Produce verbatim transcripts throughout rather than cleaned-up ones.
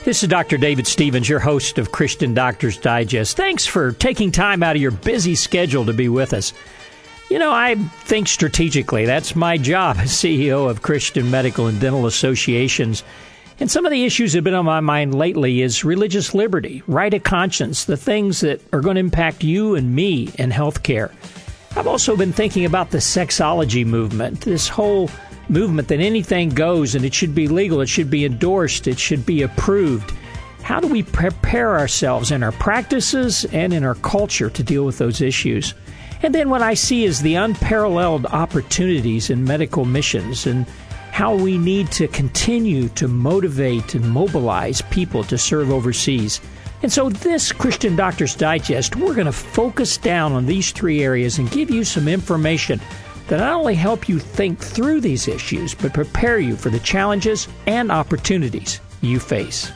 This is Doctor David Stevens, your host of Christian Doctors Digest. Thanks for taking time out of your busy schedule to be with us. You know, I think strategically. That's my job as C E O of Christian Medical and Dental Associations. And some of the issues that have been on my mind lately is religious liberty, right of conscience, the things that are going to impact you and me in healthcare. I've also been thinking about the sexology movement, this whole movement that anything goes and it should be legal, it should be endorsed, it should be approved. How do we prepare ourselves in our practices and in our culture to deal with those issues? And then what I see is the unparalleled opportunities in medical missions and how we need to continue to motivate and mobilize people to serve overseas. And so this Christian Doctors Digest, we're going to focus down on these three areas and give you some information that not only help you think through these issues, but prepare you for the challenges and opportunities you face.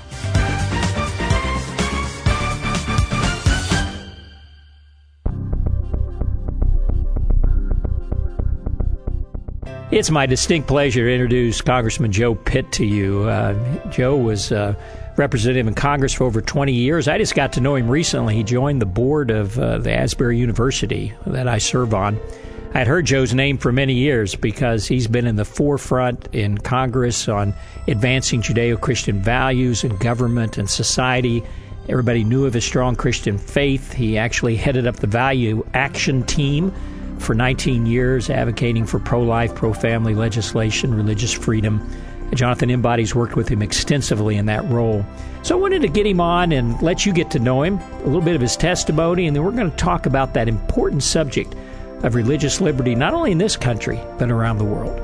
It's my distinct pleasure to introduce Congressman Joe Pitt to you. Uh, Joe was uh, representative in Congress for over twenty years. I just got to know him recently. He joined the board of uh, the Asbury University that I serve on. I had heard Joe's name for many years because he's been in the forefront in Congress on advancing Judeo-Christian values in government and society. Everybody knew of his strong Christian faith. He actually headed up the Value Action Team for nineteen years, advocating for pro-life, pro-family legislation, religious freedom. Jonathan Embody's worked with him extensively in that role. So I wanted to get him on and let you get to know him, a little bit of his testimony, and then we're going to talk about that important subject of religious liberty, not only in this country, but around the world.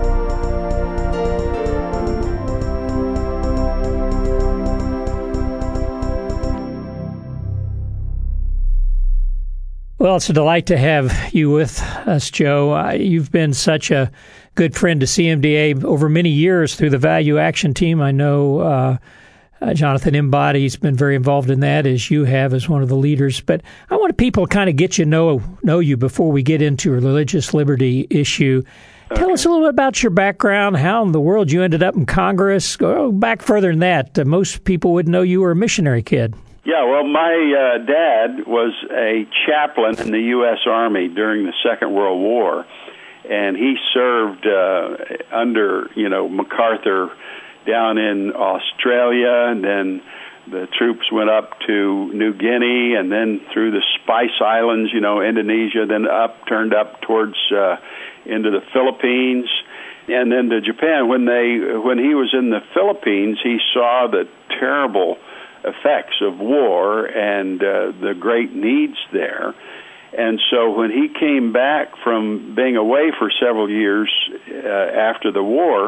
Well, it's a delight to have you with us, Joe. Uh, you've been such a good friend to C M D A over many years through the Value Action Team. I know uh, uh, Jonathan Embody's been very involved in that, as you have as one of the leaders. But I want people to kind of get you know know you before we get into a religious liberty issue. Okay. Tell us a little bit about your background, how in the world you ended up in Congress. Go back further than that. Uh, most people would know you were a missionary kid. Yeah, well, my uh, dad was a chaplain in the U S Army during the Second World War, and he served uh, under, you know, MacArthur down in Australia, and then the troops went up to New Guinea, and then through the Spice Islands, you know, Indonesia, then up, turned up towards uh, into the Philippines, and then to Japan. When they, when he was in the Philippines, he saw the terrible effects of war and uh, the great needs there. And so when he came back from being away for several years uh, after the war,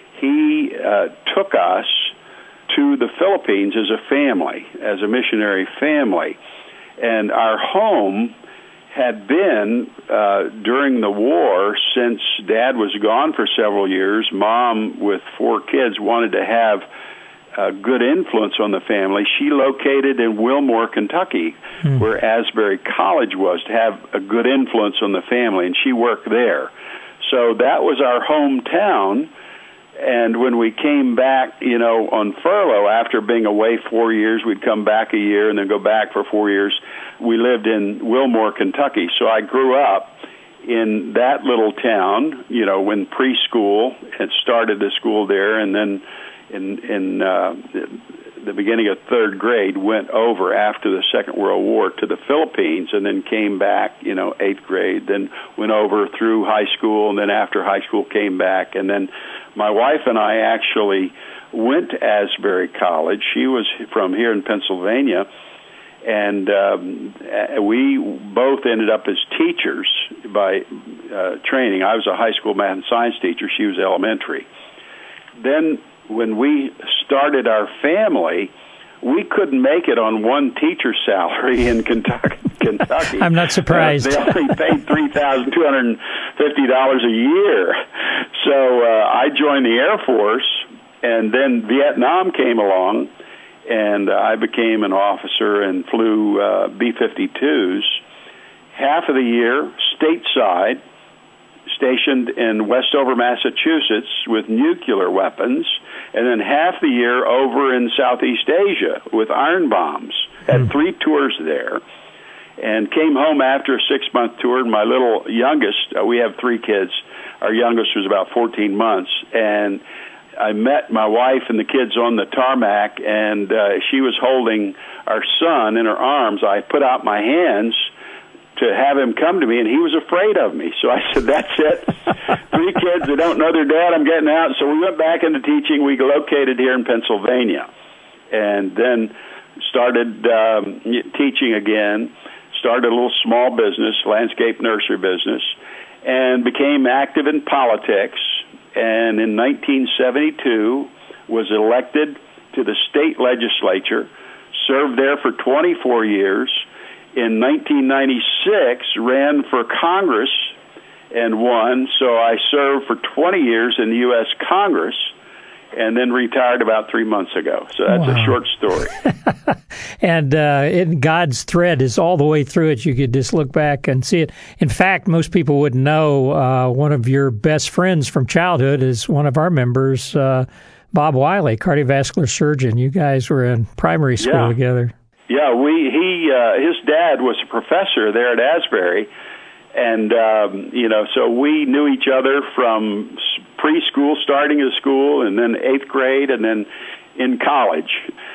he uh, took us to the Philippines as a family, as a missionary family. And our home had been, uh, during the war, since Dad was gone for several years, Mom, with four kids, wanted to have a good influence on the family. She located in Wilmore, Kentucky, hmm. where Asbury College was, to have a good influence on the family, and she worked there. So that was our hometown, and when we came back, you know, on furlough, after being away four years, we'd come back a year and then go back for four years. We lived in Wilmore, Kentucky, so I grew up in that little town, you know, when preschool, had started the school there, and then in in uh, the beginning of third grade, went over after the Second World War to the Philippines, and then came back, you know, eighth grade, then went over through high school, and then after high school came back. And then my wife and I actually went to Asbury College. She was from here in Pennsylvania, and um, we both ended up as teachers by uh, training. I was a high school math and science teacher. She was elementary. Then when we started our family, we couldn't make it on one teacher salary in Kentucky. Kentucky. I'm not surprised. Uh, they only paid three thousand two hundred fifty dollars a year. So uh, I joined the Air Force, and then Vietnam came along, and uh, I became an officer and flew uh, B fifty-twos half of the year stateside, stationed in Westover, Massachusetts with nuclear weapons, and then half the year over in Southeast Asia with iron bombs. Had mm. three tours there, and came home after a six-month tour. My little youngest, uh, we have three kids, our youngest was about fourteen months, and I met my wife and the kids on the tarmac, and uh, she was holding our son in her arms. I put out my hands to have him come to me, and he was afraid of me. So I said, that's it. Three kids that don't know their dad, I'm getting out. So we went back into teaching. We located here in Pennsylvania, and then started um, teaching again, started a little small business, landscape nursery business, and became active in politics. And in nineteen seventy-two was elected to the state legislature, served there for twenty-four years. In nineteen ninety-six, ran for Congress and won, so I served for twenty years in the U S Congress and then retired about three months ago. So that's wow. a short story. And uh, in God's thread is all the way through it. You could just look back and see it. In fact, most people wouldn't know uh, one of your best friends from childhood is one of our members, uh, Bob Wiley, cardiovascular surgeon. You guys were in primary school yeah. together. Yeah, we he uh, his dad was a professor there at Asbury, and um, you know, so we knew each other from preschool, starting at school, and then eighth grade, and then in college.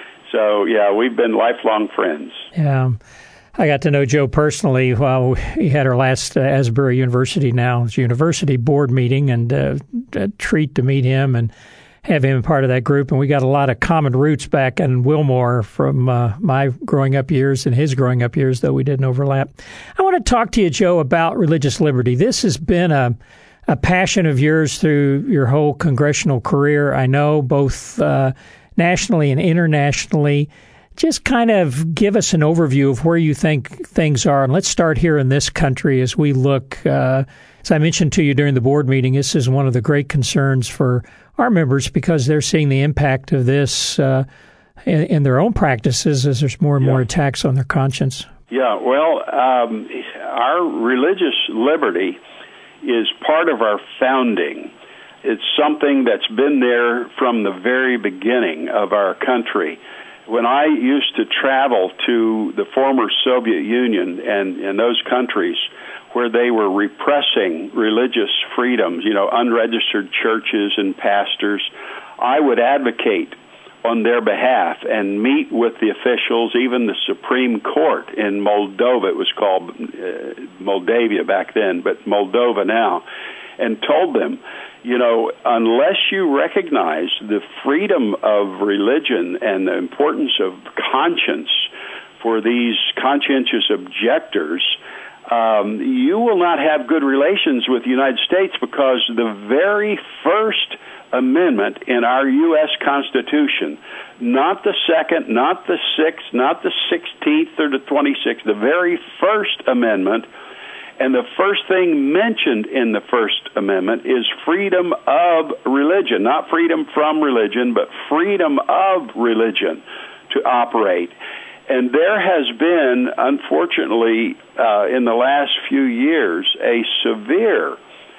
So yeah, we've been lifelong friends. Yeah, I got to know Joe personally while we had our last uh, Asbury University now University board meeting, and uh, a treat to meet him and have him part of that group, and we got a lot of common roots back in Wilmore from uh, my growing up years and his growing up years, though we didn't overlap. I want to talk to you, Joe, about religious liberty. This has been a, a passion of yours through your whole congressional career, I know, both uh, nationally and internationally. Just kind of give us an overview of where you think things are, and let's start here in this country as we look. Uh, as I mentioned to you during the board meeting, this is one of the great concerns for our members because they're seeing the impact of this uh, in, in their own practices as there's more and yeah. more attacks on their conscience. Yeah, well, um, our religious liberty is part of our founding. It's something that's been there from the very beginning of our country. When I used to travel to the former Soviet Union and, and those countries where they were repressing religious freedoms, you know, unregistered churches and pastors, I would advocate on their behalf and meet with the officials, even the Supreme Court in Moldova. It was called uh, Moldavia back then, but Moldova now, and told them, you know, unless you recognize the freedom of religion and the importance of conscience for these conscientious objectors, Um, you will not have good relations with the United States because the very first amendment in our U S Constitution, not the second, not the sixth, not the sixteenth or the twenty-sixth, the very first amendment, and the first thing mentioned in the First Amendment is freedom of religion, not freedom from religion, but freedom of religion to operate. And there has been, unfortunately, uh, in the last few years, a severe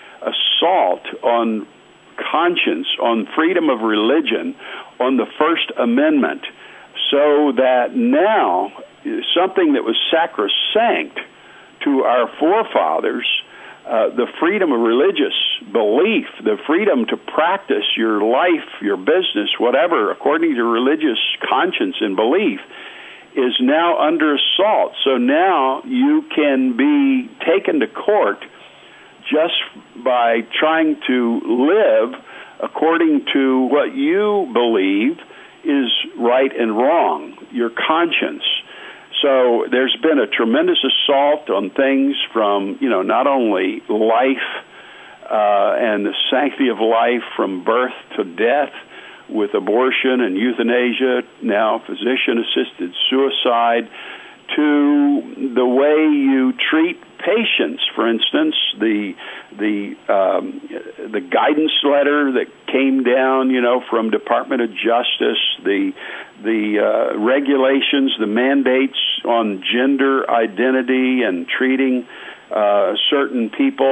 assault on conscience, on freedom of religion, on the First Amendment, so that now something that was sacrosanct to our forefathers, uh, the freedom of religious belief, the freedom to practice your life, your business, whatever, according to religious conscience and belief, is now under assault. So now you can be taken to court just by trying to live according to what you believe is right and wrong, your conscience. So there's been a tremendous assault on things from, you know, not only life uh, and the sanctity of life from birth to death, with abortion and euthanasia, now physician-assisted suicide, to the way you treat patients. For instance, the the um, the guidance letter that came down, you know, from Department of Justice, the the uh, regulations, the mandates on gender identity and treating uh, certain people.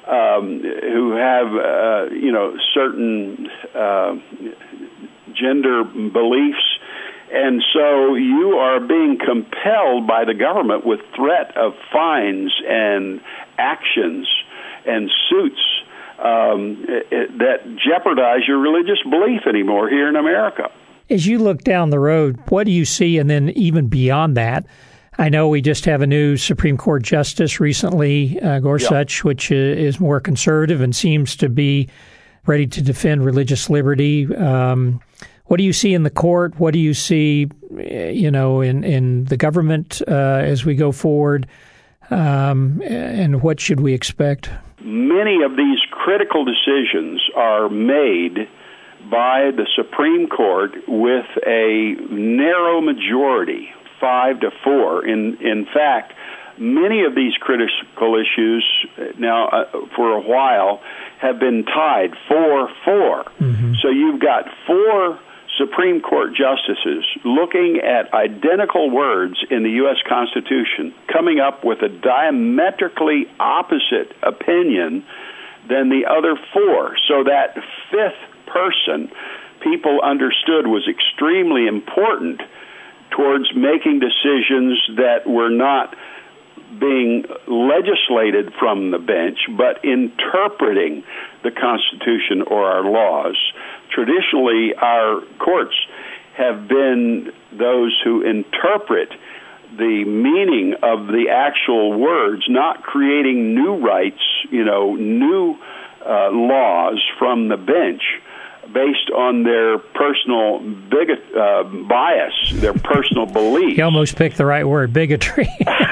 um, who have, uh, you know, certain uh, gender beliefs. And so you are being compelled by the government with threat of fines and actions and suits um, that jeopardize your religious belief anymore here in America. As you look down the road, what do you see? And then even beyond that, I know we just have a new Supreme Court justice recently, uh, Gorsuch, yep. which is more conservative and seems to be ready to defend religious liberty. Um, what do you see in the court? What do you see, you know, in, in the government uh, as we go forward? Um, and what should we expect? Many of these critical decisions are made by the Supreme Court with a narrow majority, five to four. In in fact, many of these critical issues now uh, for a while have been tied four four. Mm-hmm. So you've got four Supreme Court justices looking at identical words in the U S Constitution, coming up with a diametrically opposite opinion than the other four. So that fifth person, people understood, was extremely important towards making decisions that were not being legislated from the bench, but interpreting the Constitution or our laws. Traditionally, our courts have been those who interpret the meaning of the actual words, not creating new rights, you know, new uh, laws from the bench based on their personal bigot, uh, bias, their personal beliefs. You almost picked the right word, bigotry.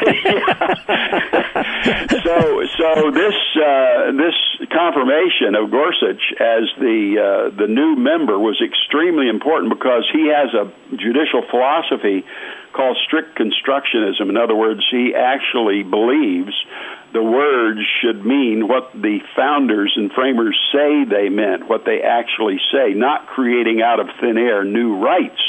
so, so this uh, this confirmation of Gorsuch as the uh, the new member was extremely important because he has a judicial philosophy called strict constructionism. In other words, he actually believes the words should mean what the founders and framers say they meant, what they actually say, not creating out of thin air new rights.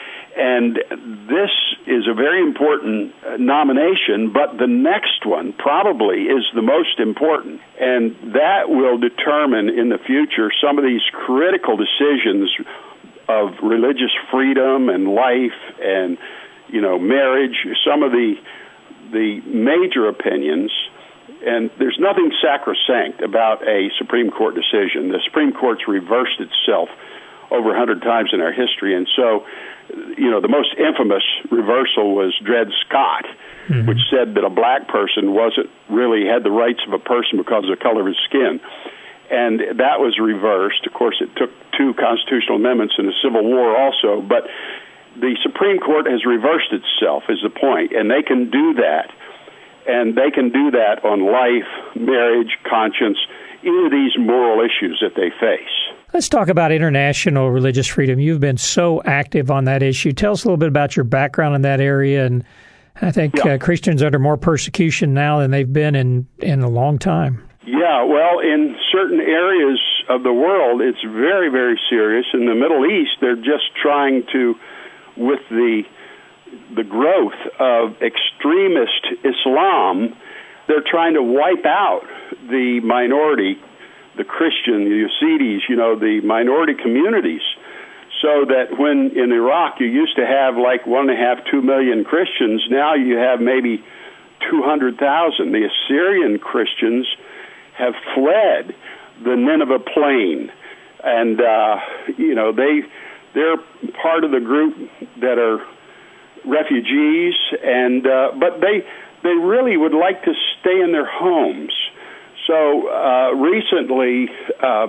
And this is a very important nomination, but the next one probably is the most important. And that will determine in the future some of these critical decisions of religious freedom and life and, you know, marriage, some of the the major opinions. And there's nothing sacrosanct about a Supreme Court decision. The Supreme Court's reversed itself over a hundred times in our history. And so, you know, the most infamous reversal was Dred Scott, mm-hmm. which said that a black person wasn't really had the rights of a person because of the color of his skin. And that was reversed. Of course, it took two constitutional amendments in the Civil War also. But the Supreme Court has reversed itself, is the point. And they can do that. And they can do that on life, marriage, conscience, any of these moral issues that they face. Let's talk about international religious freedom. You've been so active on that issue. Tell us a little bit about your background in that area. And I think yeah. uh, Christians are under more persecution now than they've been in, in a long time. Yeah, well, in certain areas of the world, it's very, very serious. In the Middle East, they're just trying to, with the the growth of extremist Islam, they're trying to wipe out the minority, the Christian, the Yazidis, you know, the minority communities, so that when in Iraq you used to have like one and a half, two million Christians, now you have maybe two hundred thousand. The Assyrian Christians have fled the Nineveh plain, and uh, you know they they're part of the group that are refugees, and uh, but they they really would like to stay in their homes. So uh, recently, uh,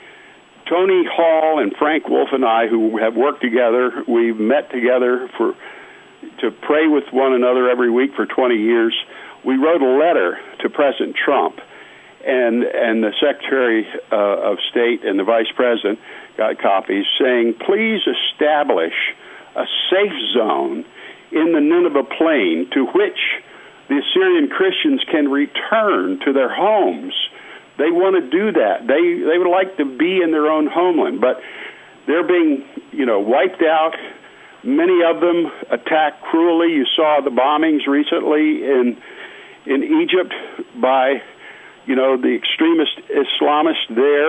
Tony Hall and Frank Wolf and I, who have worked together, we've met together for to pray with one another every week for twenty years. We wrote a letter to President Trump, and and the Secretary uh, of State and the Vice President got copies, saying, please establish a safe zone in the Nineveh plain to which the Assyrian Christians can return to their homes. They want to do that. They they would like to be in their own homeland, but they're being, you know, wiped out. Many of them attacked cruelly. You saw the bombings recently in in Egypt by you know, the extremist Islamists there.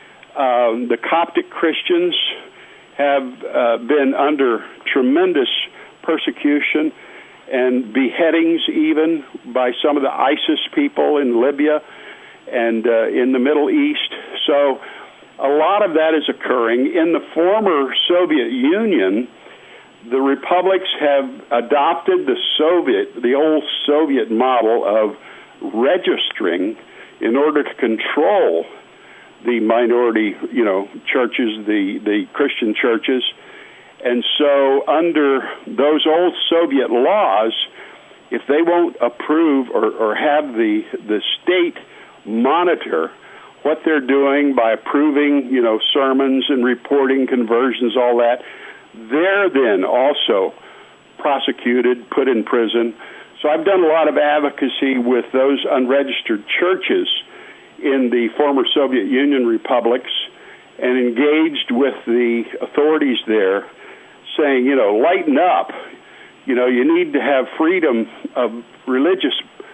Um, the Coptic Christians have uh, been under tremendous persecution and beheadings even by some of the ISIS people in Libya and uh, in the Middle East. So a lot of that is occurring. In the former Soviet Union, the republics have adopted the Soviet, the old Soviet model of registering in order to control the minority, you know, churches, the, the Christian churches. And so under those old Soviet laws, if they won't approve or, or have the, the state monitor what they're doing by approving, you know, sermons and reporting conversions, all that, they're then also prosecuted, put in prison. So I've done a lot of advocacy with those unregistered churches in the former Soviet Union republics and engaged with the authorities there, saying, you know, lighten up. You know, you need to have freedom of religious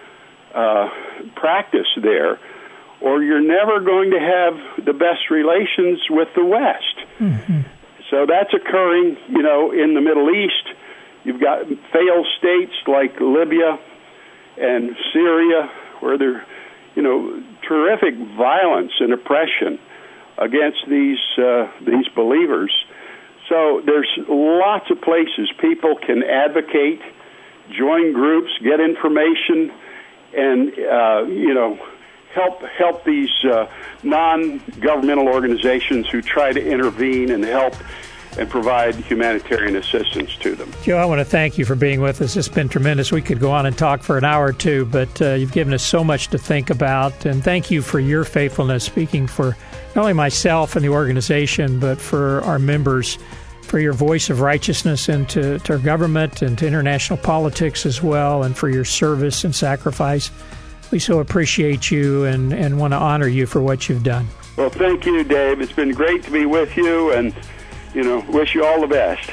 uh, practice there, or you're never going to have the best relations with the West. Mm-hmm. So that's occurring, you know, in the Middle East. You've got failed states like Libya and Syria, where there, you know, terrific violence and oppression against these uh, these believers. So there's lots of places people can advocate, join groups, get information, and uh, you know, help help these uh, non-governmental organizations who try to intervene and help and provide humanitarian assistance to them. Joe, I want to thank you for being with us. It's been tremendous. We could go on and talk for an hour or two, but uh, you've given us so much to think about, and thank you for your faithfulness, speaking for not only myself and the organization, but for our members, for your voice of righteousness into to our government and to international politics as well, and for your service and sacrifice. We so appreciate you and, and want to honor you for what you've done. Well, thank you, Dave. It's been great to be with you, and you know, wish you all the best.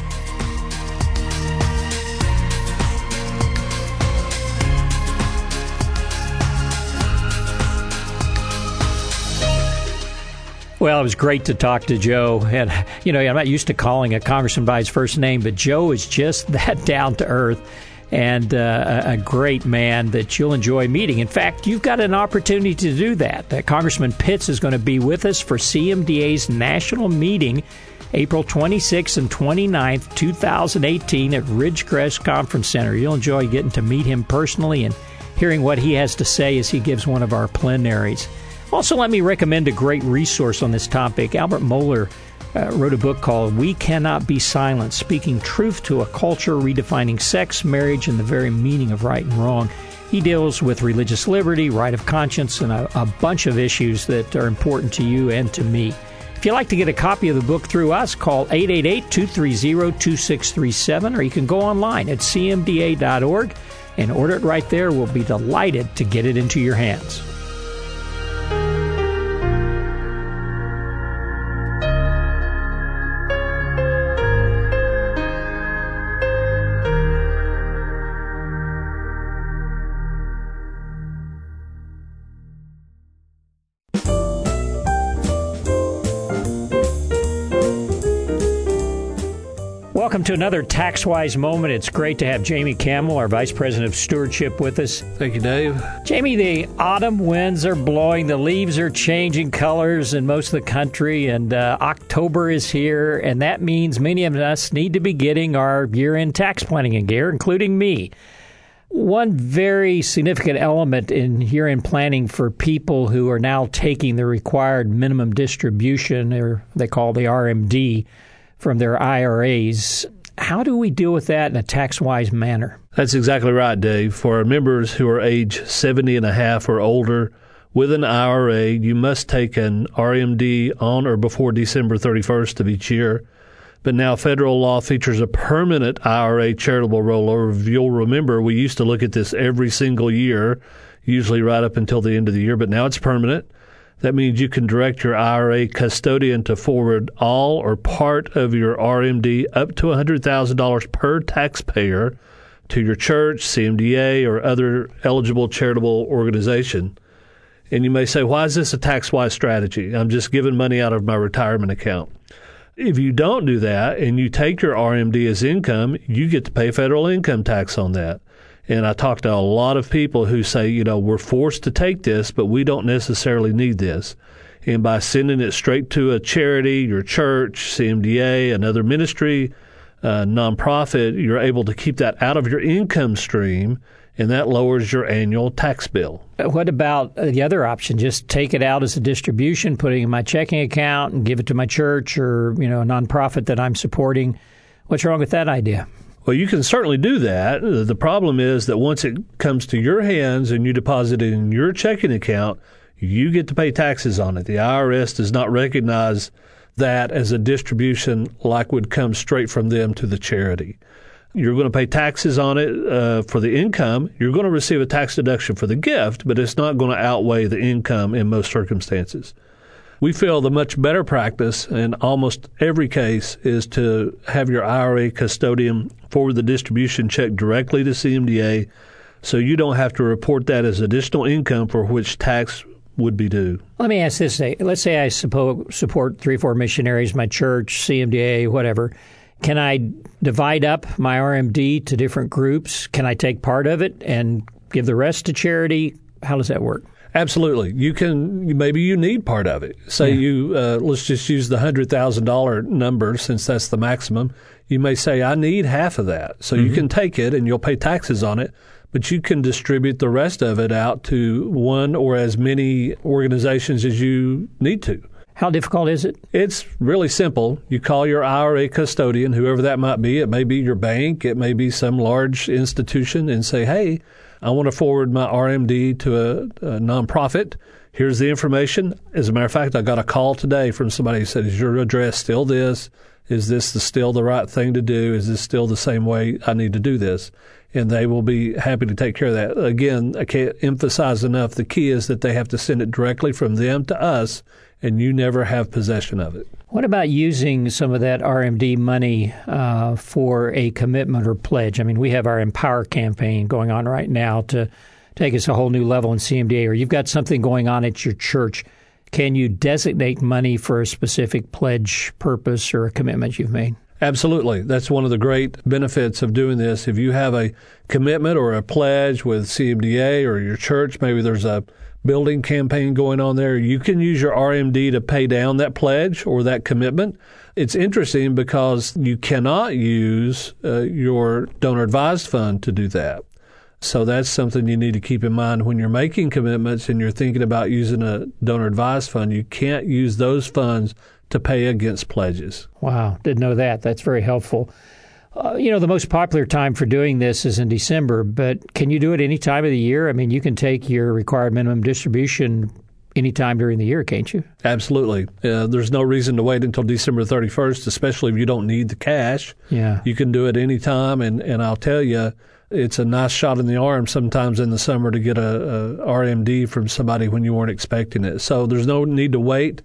Well, it was great to talk to Joe. And, you know, I'm not used to calling a congressman by his first name, but Joe is just that down to earth and uh, a great man that you'll enjoy meeting. In fact, you've got an opportunity to do that. Uh, Congressman Pitts is going to be with us for C M D A's national meeting April twenty-sixth and twenty-ninth, two thousand eighteen at Ridgecrest Conference Center. You'll enjoy getting to meet him personally and hearing what he has to say as he gives one of our plenaries. Also, let me recommend a great resource on this topic. Albert Mohler uh, wrote a book called We Cannot Be Silent, Speaking Truth to a Culture Redefining Sex, Marriage, and the Very Meaning of Right and Wrong. He deals with religious liberty, right of conscience, and a, a bunch of issues that are important to you and to me. If you'd like to get a copy of the book through us, call eight eight eight, two three zero, two six three seven, or you can go online at c m d a dot org and order it right there. We'll be delighted to get it into your hands. Welcome to another TaxWise moment. It's great to have Jamie Campbell, our Vice President of Stewardship, with us. Thank you, Dave. Jamie, the autumn winds are blowing, the leaves are changing colors in most of the country, and uh, October is here, and that means many of us need to be getting our year-end tax planning in gear, including me. One very significant element in year-end planning for people who are now taking the required minimum distribution, or they call the R M D, from their I R As. How do we deal with that in a tax-wise manner? That's exactly right, Dave. For our members who are age seventy and a half or older with an I R A, you must take an R M D on or before December thirty-first of each year. But now federal law features a permanent I R A charitable rollover. If you'll remember, we used to look at this every single year, usually right up until the end of the year, but now it's permanent. That means you can direct your I R A custodian to forward all or part of your R M D up to one hundred thousand dollars per taxpayer to your church, C M D A, or other eligible charitable organization. And you may say, why is this a tax-wise strategy? I'm just giving money out of my retirement account. If you don't do that and you take your R M D as income, you get to pay federal income tax on that. And I talk to a lot of people who say, you know, we're forced to take this, but we don't necessarily need this. And by sending it straight to a charity, your church, C M D A, another ministry, uh, nonprofit, you're able to keep that out of your income stream, and that lowers your annual tax bill. What about the other option? Just take it out as a distribution, put it in my checking account, and give it to my church or, you know, a nonprofit that I'm supporting. What's wrong with that idea? Well, you can certainly do that. The problem is that once it comes to your hands and you deposit it in your checking account, you get to pay taxes on it. The I R S does not recognize that as a distribution like would come straight from them to the charity. You're going to pay taxes on it uh, for the income. You're going to receive a tax deduction for the gift, but it's not going to outweigh the income in most circumstances. We feel the much better practice in almost every case is to have your I R A custodian forward the distribution check directly to C M D A so you don't have to report that as additional income for which tax would be due. Let me ask this. Let's say I support, support three or four missionaries, my church, C M D A, whatever. Can I divide up my R M D to different groups? Can I take part of it and give the rest to charity? How does that work? Absolutely. You can, maybe you need part of it. Say yeah. you, uh, let's just use the one hundred thousand dollars number since that's the maximum. You may say, I need half of that. So mm-hmm. you can take it and you'll pay taxes on it, but you can distribute the rest of it out to one or as many organizations as you need to. How difficult is it? It's really simple. You call your I R A custodian, whoever that might be. It may be your bank. It may be some large institution, and say, hey, I want to forward my R M D to a, a nonprofit. Here's the information. As a matter of fact, I got a call today from somebody who said, is your address still this? Is this the, still the right thing to do? Is this still the same way I need to do this? And they will be happy to take care of that. Again, I can't emphasize enough, the key is that they have to send it directly from them to us, and you never have possession of it. What about using some of that R M D money uh, for a commitment or pledge? I mean, we have our Empower campaign going on right now to take us a whole new level in C M D A, or you've got something going on at your church. Can you designate money for a specific pledge purpose or a commitment you've made? Absolutely. That's one of the great benefits of doing this. If you have a commitment or a pledge with C M D A or your church, maybe there's a building campaign going on there, you can use your R M D to pay down that pledge or that commitment. It's interesting because you cannot use uh, your donor advised fund to do that. So that's something you need to keep in mind when you're making commitments and you're thinking about using a donor advised fund. You can't use those funds to pay against pledges. Wow, didn't know that. That's very helpful. Uh, you know, the most popular time for doing this is in December, but can you do it any time of the year? I mean, you can take your required minimum distribution any time during the year, can't you? Absolutely. Uh, there's no reason to wait until December thirty-first, especially if you don't need the cash. Yeah. You can do it any time, and, and I'll tell you, it's a nice shot in the arm sometimes in the summer to get a, a R M D from somebody when you weren't expecting it. So there's no need to wait.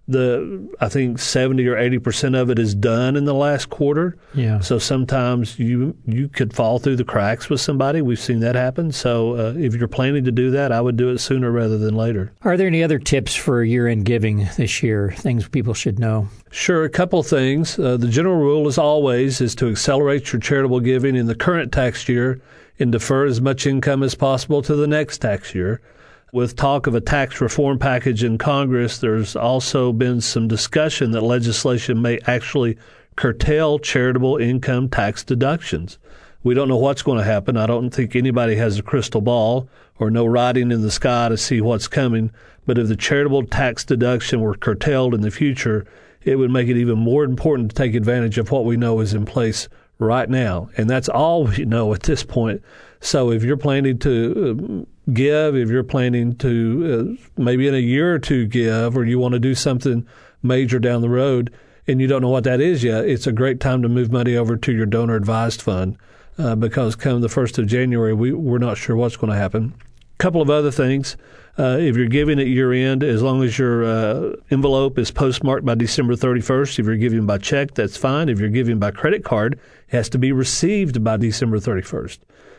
The I think seventy or eighty percent of it is done in the last quarter. Yeah. So sometimes you you could fall through the cracks with somebody. We've seen that happen. So uh, if you're planning to do that, I would do it sooner rather than later. Are there any other tips for year-end giving this year, things people should know? Sure, a couple of things. Uh, the general rule, as always, is to accelerate your charitable giving in the current tax year and defer as much income as possible to the next tax year. With talk of a tax reform package in Congress, there's also been some discussion that legislation may actually curtail charitable income tax deductions. We don't know what's going to happen. I don't think anybody has a crystal ball or no writing in the sky to see what's coming. But if the charitable tax deduction were curtailed in the future, it would make it even more important to take advantage of what we know is in place right now. And that's all we know at this point. So if you're planning to give, if you're planning to uh, maybe in a year or two give, or you want to do something major down the road and you don't know what that is yet, it's a great time to move money over to your donor advised fund uh, because come the first of January, we, we're not sure what's going to happen. A couple of other things. Uh, if you're giving at year end, as long as your uh, envelope is postmarked by December thirty-first, if you're giving by check, that's fine. If you're giving by credit card, it has to be received by December thirty-first.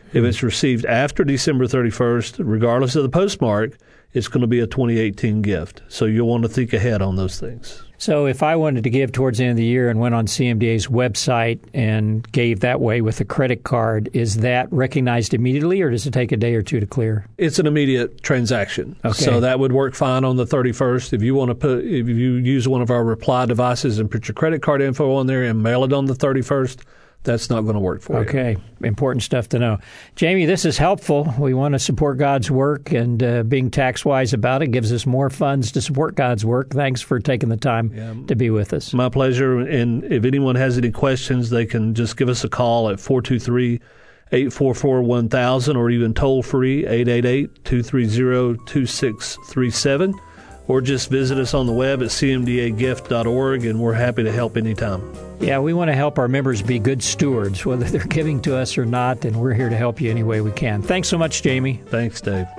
If it's received after December thirty-first, regardless of the postmark, it's going to be a twenty eighteen gift. So you'll want to think ahead on those things. So if I wanted to give towards the end of the year and went on C M D A's website and gave that way with a credit card, is that recognized immediately, or does it take a day or two to clear? It's an immediate transaction. Okay. So that would work fine on the thirty-first. If you want to put, if you use one of our reply devices and put your credit card info on there and mail it on the thirty-first, that's not going to work for okay. you. Okay. Important stuff to know. Jamie, this is helpful. We want to support God's work, and uh, being tax-wise about it gives us more funds to support God's work. Thanks for taking the time yeah. to be with us. My pleasure. And if anyone has any questions, they can just give us a call at four two three, eight four four, one thousand or even toll-free eight eight eight, two three zero, two six three seven. Or just visit us on the web at c m d a gift dot org, and we're happy to help anytime. Yeah, we want to help our members be good stewards, whether they're giving to us or not, and we're here to help you any way we can. Thanks so much, Jamie. Thanks, Dave.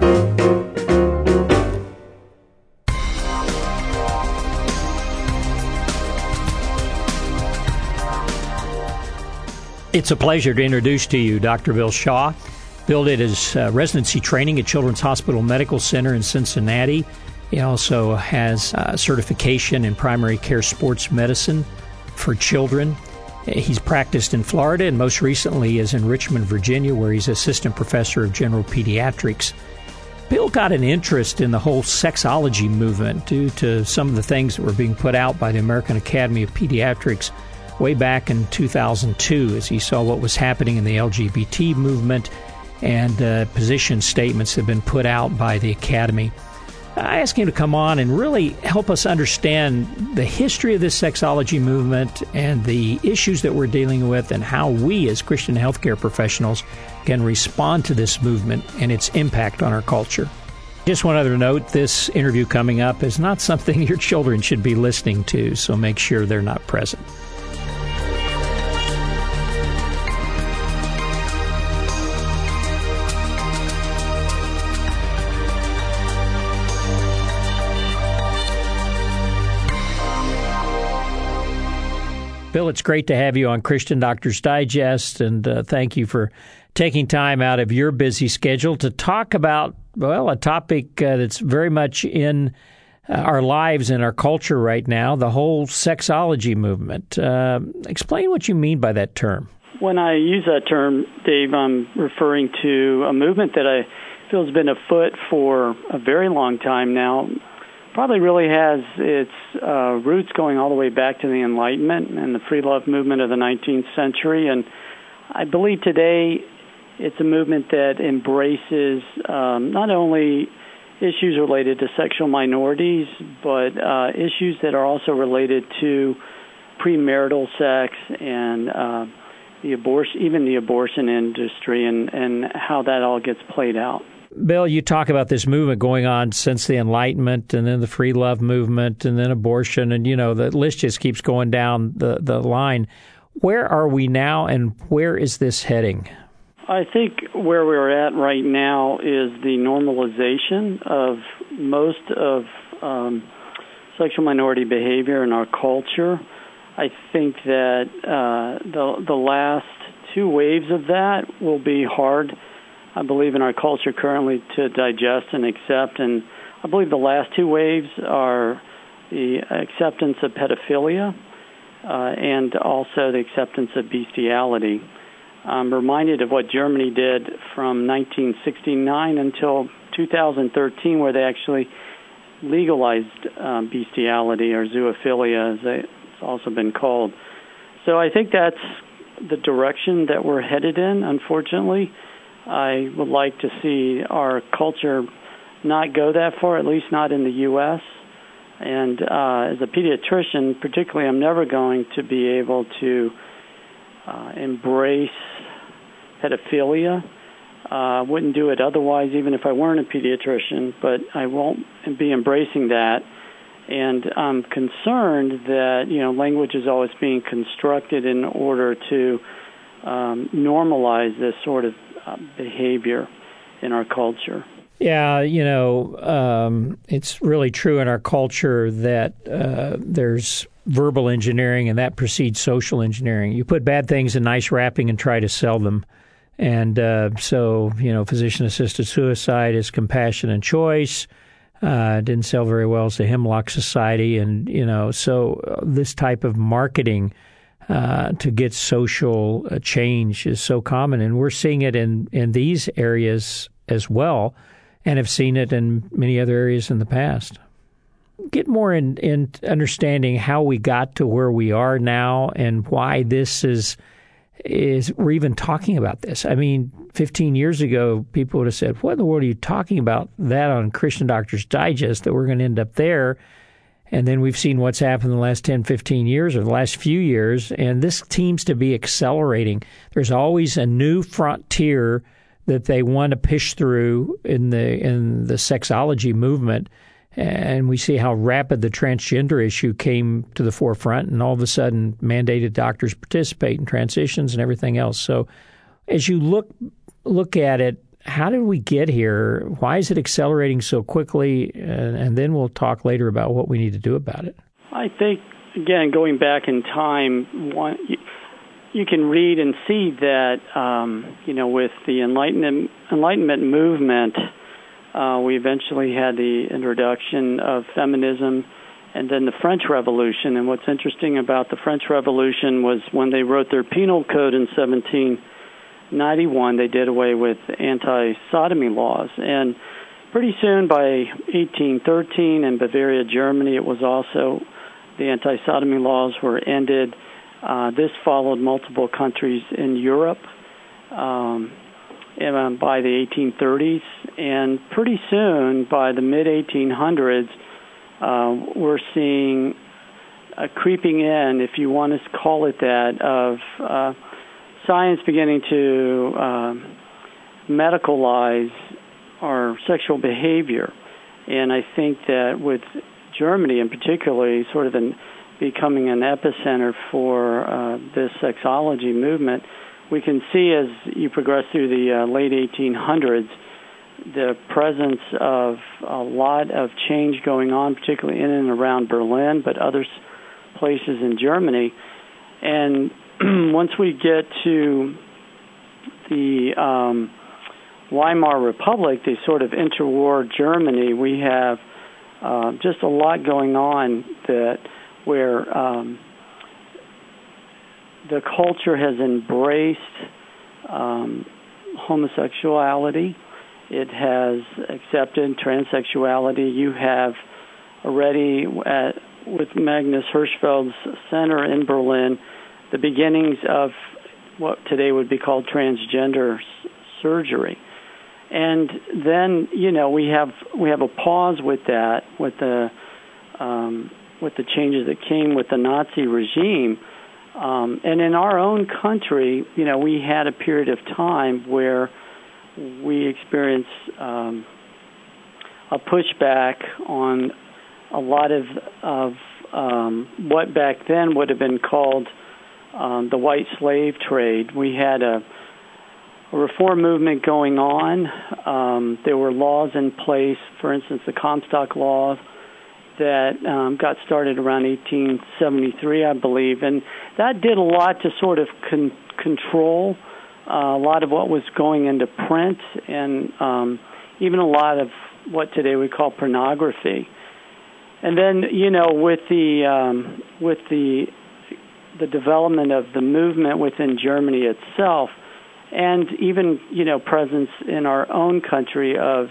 It's a pleasure to introduce to you Doctor Bill Shaw. Bill did his uh, residency training at Children's Hospital Medical Center in Cincinnati. He also has uh, certification in primary care sports medicine for children. He's practiced in Florida and most recently is in Richmond, Virginia, where he's assistant professor of general pediatrics. Bill got an interest in the whole sexology movement due to some of the things that were being put out by the American Academy of Pediatrics way back in two thousand two as he saw what was happening in the L G B T movement, and uh, position statements have been put out by the Academy. I asked him to come on and really help us understand the history of this sexology movement and the issues that we're dealing with and how we as Christian healthcare professionals can respond to this movement and its impact on our culture. Just one other note, this interview coming up is not something your children should be listening to, so make sure they're not present. Bill, it's great to have you on Christian Doctors Digest, and uh, thank you for taking time out of your busy schedule to talk about, well, a topic uh, that's very much in uh, our lives and our culture right now, the whole sexology movement. Uh, explain what you mean by that term. When I use that term, Dave, I'm referring to a movement that I feel has been afoot for a very long time now. Probably really has its uh, roots going all the way back to the Enlightenment and the free love movement of the nineteenth century. And I believe today it's a movement that embraces um, not only issues related to sexual minorities, but uh, issues that are also related to premarital sex and uh, the abortion, even the abortion industry, and, and how that all gets played out. Bill, you talk about this movement going on since the Enlightenment and then the free love movement and then abortion, and, you know, the list just keeps going down the, the line. Where are we now, and where is this heading? I think where we're at right now is the normalization of most of um, sexual minority behavior in our culture. I think that uh, the the last two waves of that will be hard, I believe, in our culture currently to digest and accept. And I believe the last two waves are the acceptance of pedophilia uh, and also the acceptance of bestiality. I'm reminded of what Germany did from nineteen sixty-nine until two thousand thirteen, where they actually legalized um, bestiality, or zoophilia, as it's also been called. So I think that's the direction that we're headed in, unfortunately. I would like to see our culture not go that far, at least not in the U S And uh, as a pediatrician, particularly, I'm never going to be able to uh, embrace pedophilia. I uh, wouldn't do it otherwise, even if I weren't a pediatrician, but I won't be embracing that. And I'm concerned that, you know, language is always being constructed in order to um, normalize this sort of uh, behavior in our culture. Yeah, you know, um, it's really true in our culture that uh, there's verbal engineering, and that precedes social engineering. You put bad things in nice wrapping and try to sell them. And uh, so, you know, physician-assisted suicide is compassion and choice. Uh, didn't sell very well as the Hemlock Society. And, you know, so this type of marketing uh, to get social uh, change is so common. And we're seeing it in, in these areas as well, and have seen it in many other areas in the past. Get more in, in understanding how we got to where we are now and why this is is we're even talking about this. I mean, fifteen years ago, people would have said, what in the world are you talking about that on Christian Doctors Digest, that we're going to end up there? And then we've seen what's happened in the last ten, fifteen years or the last few years, and this seems to be accelerating. There's always a new frontier that they want to push through in the in the sexology movement. And we see how rapid the transgender issue came to the forefront, and all of a sudden mandated doctors participate in transitions and everything else. So as you look look at it, how did we get here? Why is it accelerating so quickly? And, and then we'll talk later about what we need to do about it. I think, again, going back in time, one, you, you can read and see that, um, you know, with the Enlightenment, Enlightenment movement, Uh, we eventually had the introduction of feminism and then the French Revolution. And what's interesting about the French Revolution was when they wrote their penal code in seventeen ninety-one, they did away with anti-sodomy laws. And pretty soon, by eighteen thirteen, in Bavaria, Germany, it was also the anti-sodomy laws were ended. Uh, this followed multiple countries in Europe. Um, And by the eighteen thirties, and pretty soon, by the mid eighteen hundreds, uh, we're seeing a creeping in, if you want to call it that, of uh, science beginning to uh, medicalize our sexual behavior. And I think that with Germany, in particularly, sort of an, becoming an epicenter for uh, this sexology movement, we can see as you progress through the uh, late eighteen hundreds, the presence of a lot of change going on, particularly in and around Berlin, but other places in Germany. And once we get to the um, Weimar Republic, the sort of interwar Germany, we have uh, just a lot going on that where um, the culture has embraced um, homosexuality. It has accepted transsexuality. You have already, at, with Magnus Hirschfeld's center in Berlin, the beginnings of what today would be called transgender s- surgery. And then, you know, we have we have a pause with that, with the um, with the changes that came with the Nazi regime. Um, and in our own country, you know, we had a period of time where we experienced um, a pushback on a lot of, of um, what back then would have been called um, the white slave trade. We had a, a reform movement going on. Um, there were laws in place, for instance, the Comstock law, that um, got started around eighteen seventy-three, I believe, and that did a lot to sort of con- control uh, a lot of what was going into print, and um, even a lot of what today we call pornography. And then, you know, with the um, with the the development of the movement within Germany itself, and even, you know, presence in our own country of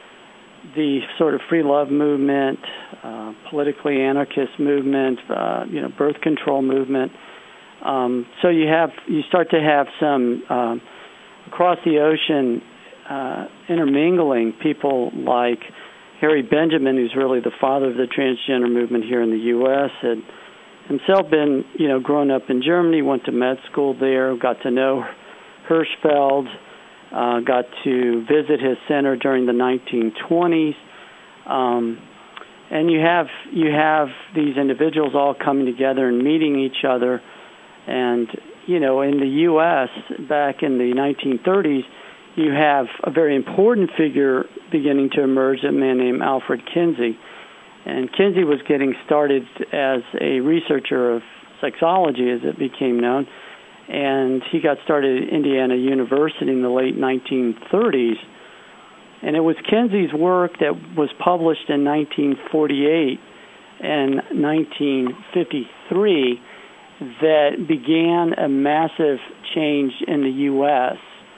the sort of free love movement, uh, politically anarchist movement, uh, you know, birth control movement. Um, so you have you start to have some um, across the ocean uh, intermingling people like Harry Benjamin, who's really the father of the transgender movement here in the U S, had himself been, you know, grown up in Germany, went to med school there, got to know Hirschfeld. Uh, got to visit his center during the nineteen twenties, um, and you have you have these individuals all coming together and meeting each other. And you know, in the U S back in the nineteen thirties, you have a very important figure beginning to emerge, a man named Alfred Kinsey. And Kinsey was getting started as a researcher of sexology, as it became known. and he got started at Indiana University in the late nineteen thirties. And it was Kinsey's work that was published in nineteen forty-eight and nineteen fifty-three that began a massive change in the U S.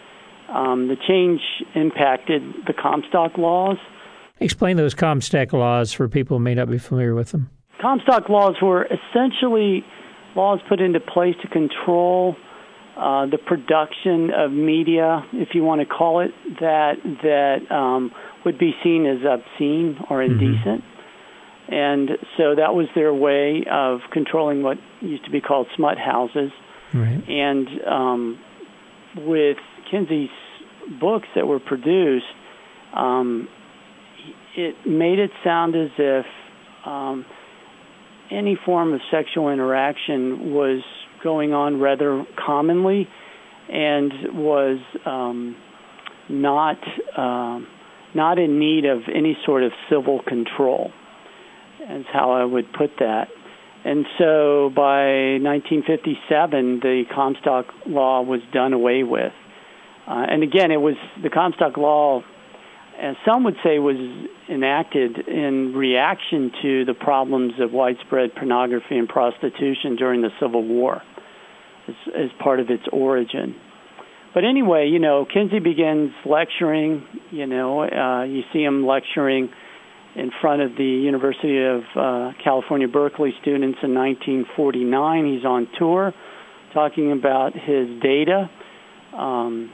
Um, the change impacted the Comstock laws. Explain those Comstock laws for people who may not be familiar with them. Comstock laws were essentially laws put into place to control uh, the production of media, if you want to call it that, that um, would be seen as obscene or indecent. Mm-hmm. And so that was their way of controlling what used to be called smut houses. Right. And um, with Kinsey's books that were produced, um, it made it sound as if um, any form of sexual interaction was going on rather commonly and was um, not uh, not in need of any sort of civil control. That's how I would put that. And so by nineteen fifty-seven, the Comstock Law was done away with. Uh, and again, it was the Comstock Law, as some would say, was enacted in reaction to the problems of widespread pornography and prostitution during the Civil War as, as part of its origin. But anyway, you know, Kinsey begins lecturing. You know, uh, you see him lecturing in front of the University of uh, California, Berkeley students in nineteen forty-nine. He's on tour talking about his data. Um,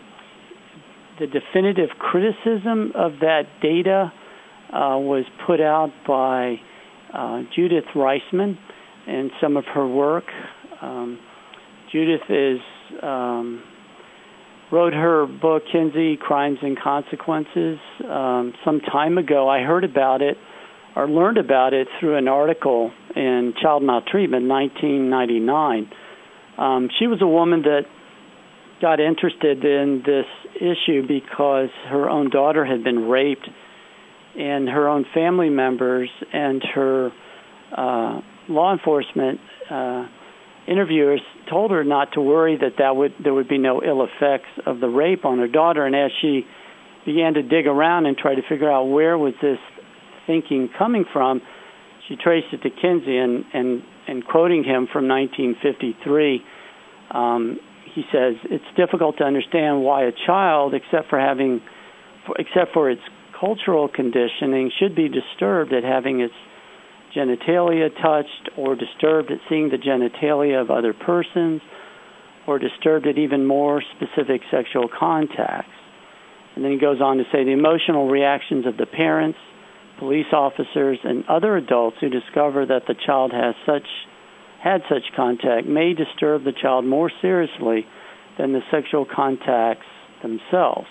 the definitive criticism of that data uh, was put out by uh, Judith Reisman and some of her work. Um, Judith is um, wrote her book, Kinsey, Crimes and Consequences, um, some time ago. I heard about it or learned about it through an article in Child Maltreatment, nineteen ninety-nine. Um, she was a woman that got interested in this issue because her own daughter had been raped, and her own family members and her uh, law enforcement uh, interviewers told her not to worry, that, that would, there would be no ill effects of the rape on her daughter. And as she began to dig around and try to figure out where was this thinking coming from, she traced it to Kinsey, and, and, and quoting him from nineteen fifty-three, um, he says, "It's difficult to understand why a child, except for having, except for its cultural conditioning, should be disturbed at having its genitalia touched, or disturbed at seeing the genitalia of other persons, or disturbed at even more specific sexual contacts." And then he goes on to say, "The emotional reactions of the parents, police officers, and other adults who discover that the child has such had such contact may disturb the child more seriously than the sexual contacts themselves."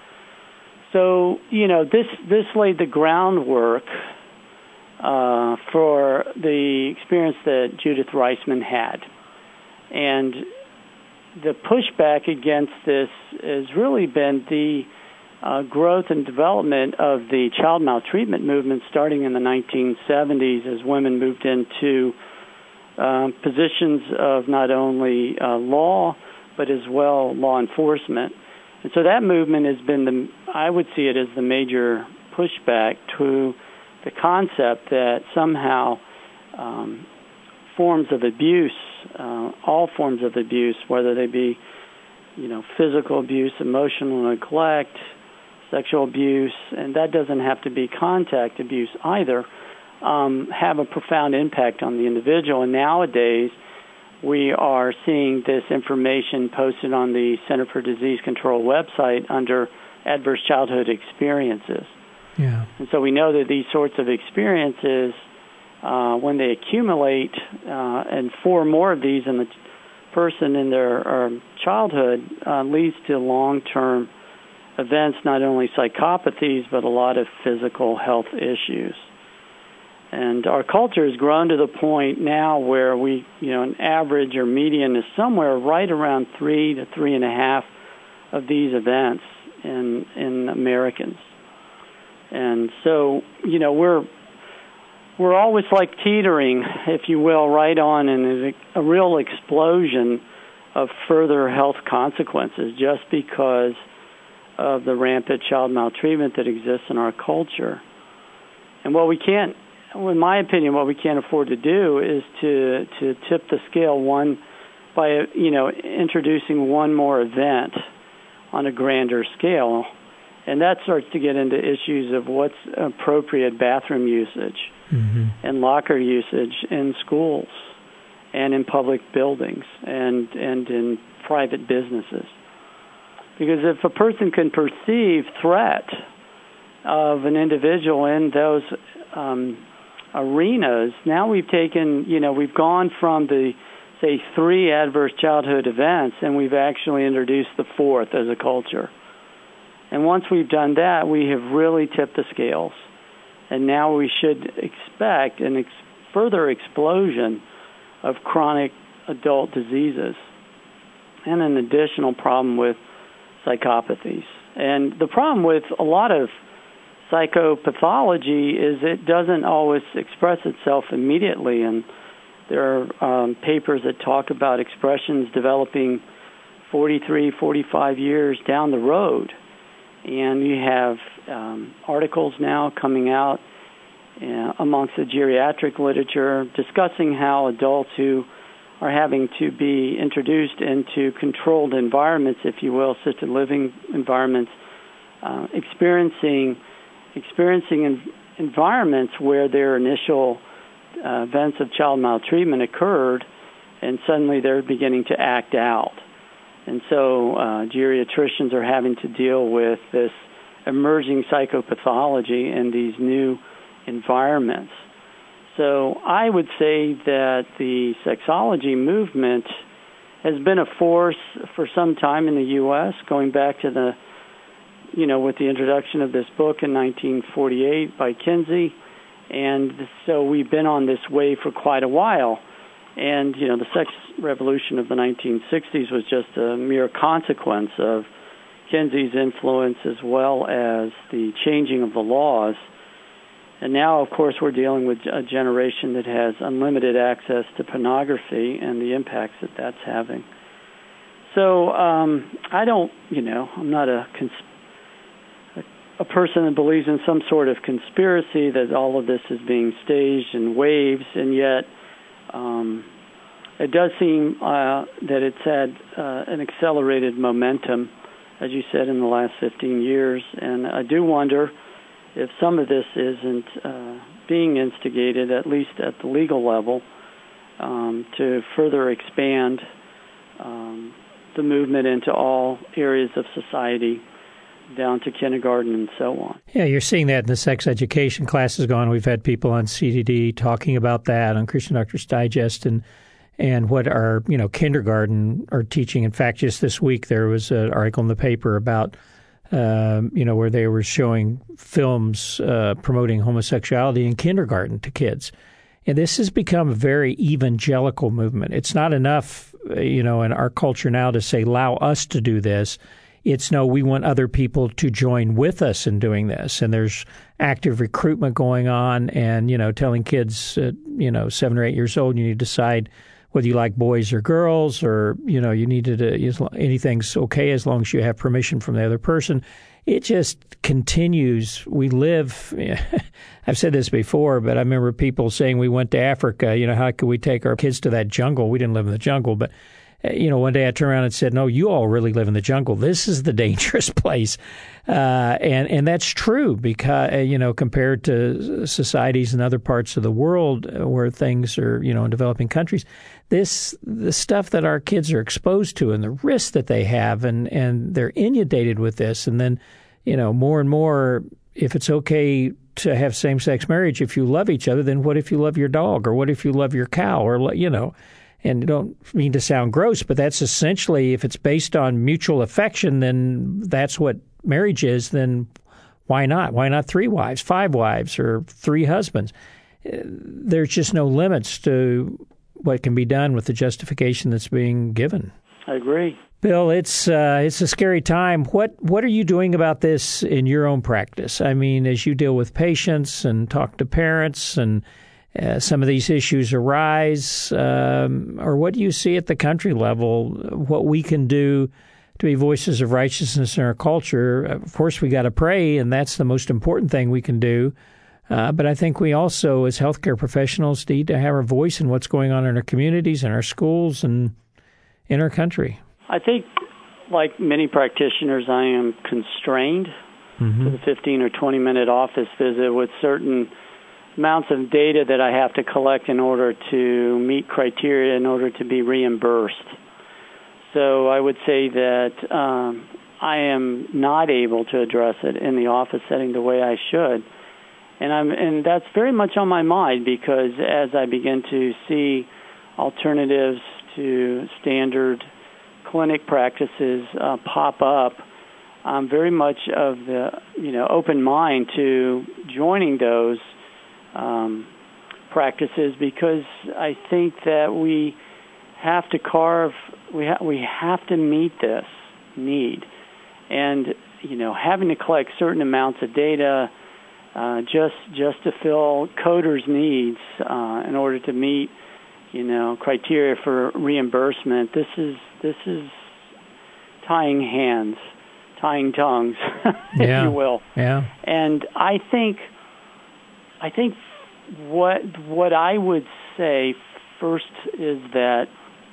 So, you know, this this laid the groundwork uh, for the experience that Judith Reisman had. And the pushback against this has really been the uh, growth and development of the child maltreatment movement starting in the nineteen seventies as women moved into uh, positions of not only uh, law, but as well law enforcement. And so that movement has been, the, I would see it as the major pushback to the concept that somehow um, forms of abuse, uh, all forms of abuse, whether they be, you know, physical abuse, emotional neglect, sexual abuse, and that doesn't have to be contact abuse either, um, have a profound impact on the individual. And nowadays, we are seeing this information posted on the Center for Disease Control website under adverse childhood experiences. Yeah. And so we know that these sorts of experiences, uh, when they accumulate, uh, and four more of these in the person in their uh, childhood, uh, leads to long-term events, not only psychopathies, but a lot of physical health issues. And our culture has grown to the point now where we, you know, an average or median is somewhere right around three to three and a half of these events in in Americans. And so, you know, we're we're always like teetering, if you will, right on in a, a real explosion of further health consequences just because of the rampant child maltreatment that exists in our culture. And what we can't, in my opinion, what we can't afford to do is to to tip the scale one by, you know, introducing one more event on a grander scale. And that starts to get into issues of what's appropriate bathroom usage mm-hmm. and locker usage in schools and in public buildings and, and in private businesses. Because if a person can perceive threat of an individual in those um, arenas, now we've taken, you know, we've gone from the, say, three adverse childhood events, and we've actually introduced the fourth as a culture. And once we've done that, we have really tipped the scales. And now we should expect an ex- further explosion of chronic adult diseases and an additional problem with psychopathies. And the problem with a lot of psychopathology is it doesn't always express itself immediately. And there are um, papers that talk about expressions developing forty-three, forty-five years down the road. And you have um, articles now coming out uh, amongst the geriatric literature discussing how adults who are having to be introduced into controlled environments, if you will, assisted living environments, uh, experiencing experiencing in, environments where their initial uh, events of child maltreatment occurred, and suddenly they're beginning to act out. And so uh, geriatricians are having to deal with this emerging psychopathology in these new environments. So I would say that the sexology movement has been a force for some time in the U S, going back to the, you know, with the introduction of this book in nineteen forty-eight by Kinsey. And so we've been on this wave for quite a while. And, you know, the sex revolution of the nineteen sixties was just a mere consequence of Kinsey's influence as well as the changing of the laws. And now, of course, we're dealing with a generation that has unlimited access to pornography and the impacts that that's having. So um, I don't, you know, I'm not a, cons- a person that believes in some sort of conspiracy that all of this is being staged in waves, and yet Um, it does seem uh, that it's had uh, an accelerated momentum, as you said, in the last fifteen years. And I do wonder if some of this isn't uh, being instigated, at least at the legal level, um, to further expand um, the movement into all areas of society, down to kindergarten and so on. Yeah, you're seeing that in the sex education classes going. We've had people on C D D talking about that on Christian Doctors Digest and and what our, you know, kindergarten are teaching. In fact, just this week there was an article in the paper about, um, you know, where they were showing films uh, promoting homosexuality in kindergarten to kids. And this has become a very evangelical movement. It's not enough, you know, in our culture now to say, allow us to do this. It's no, we want other people to join with us in doing this. And there's active recruitment going on and, you know, telling kids, uh, you know, seven or eight years old, you need to decide whether you like boys or girls, or, you know, you need to, anything's okay as long as you have permission from the other person. It just continues. We live, I've said this before, but I remember people saying we went to Africa, you know, how could we take our kids to that jungle? We didn't live in the jungle, but you know, one day I turned around and said, no, you all really live in the jungle. This is the dangerous place. Uh, and, and that's true because, you know, compared to societies in other parts of the world where things are, you know, in developing countries, this, the stuff that our kids are exposed to and the risks that they have, and, and they're inundated with this. And then, you know, more and more, if it's okay to have same-sex marriage, if you love each other, then what if you love your dog, or what if you love your cow, or, you know, and I don't mean to sound gross, but that's essentially, if it's based on mutual affection, then that's what marriage is, then why not? Why not three wives, five wives, or three husbands? There's just no limits to what can be done with the justification that's being given. I agree. Bill, it's uh, it's a scary time. What what are you doing about this in your own practice? I mean, as you deal with patients and talk to parents and uh, some of these issues arise, um, or what do you see at the country level, what we can do to be voices of righteousness in our culture? Of course, we got to pray, and that's the most important thing we can do. Uh, but I think we also, as healthcare professionals, need to have a voice in what's going on in our communities, in our schools, and in our country. I think, like many practitioners, I am constrained mm-hmm. to the fifteen or twenty minute office visit with certain amounts of data that I have to collect in order to meet criteria in order to be reimbursed. So I would say that um, I am not able to address it in the office setting the way I should. And I'm and that's very much on my mind, because as I begin to see alternatives to standard clinic practices uh, pop up, I'm very much of the you know open mind to joining those um, practices, because I think that we have to carve, we ha- we have to meet this need, and you know having to collect certain amounts of data uh, just just to fill coders' needs uh, in order to meet you know criteria for reimbursement. This is this is tying hands, tying tongues, if yeah. you will. Yeah. And I think, I think what what I would say first is that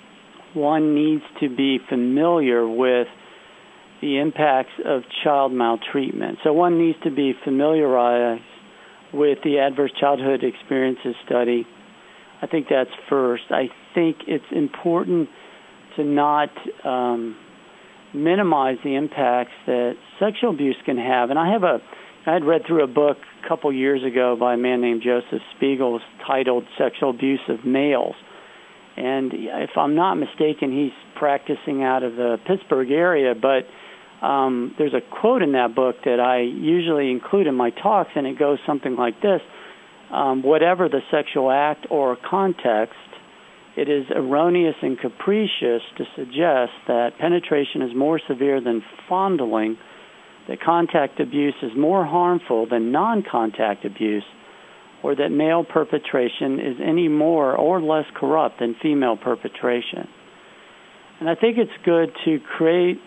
one needs to be familiar with the impacts of child maltreatment. So one needs to be familiarized with the Adverse Childhood Experiences Study. I think that's first. I think it's important to not um, minimize the impacts that sexual abuse can have. And I have a, I had read through a book a couple years ago by a man named Joseph Spiegel titled Sexual Abuse of Males. And if I'm not mistaken, he's practicing out of the Pittsburgh area, but um, there's a quote in that book that I usually include in my talks, and it goes something like this: um, whatever the sexual act or context, it is erroneous and capricious to suggest that penetration is more severe than fondling, that contact abuse is more harmful than non-contact abuse, or that male perpetration is any more or less corrupt than female perpetration. And I think it's good to create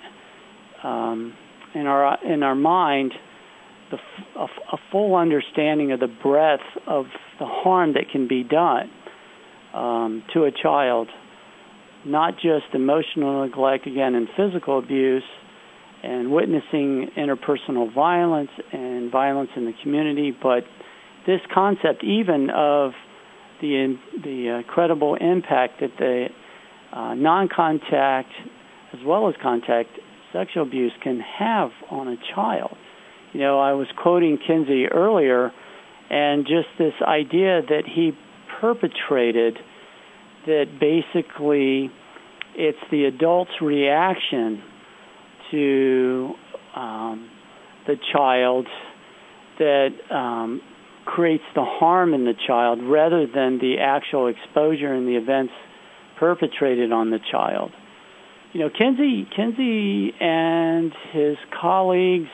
um, in our in our mind the, a, a full understanding of the breadth of the harm that can be done um, to a child, not just emotional neglect, again, and physical abuse, and witnessing interpersonal violence and violence in the community, but this concept even of the the incredible impact that the uh, non-contact as well as contact sexual abuse can have on a child. You know, I was quoting Kinsey earlier, and just this idea that he perpetrated, that basically it's the adult's reaction to um, the child that um, creates the harm in the child rather than the actual exposure and the events perpetrated on the child. You know, Kinsey, Kinsey and his colleagues,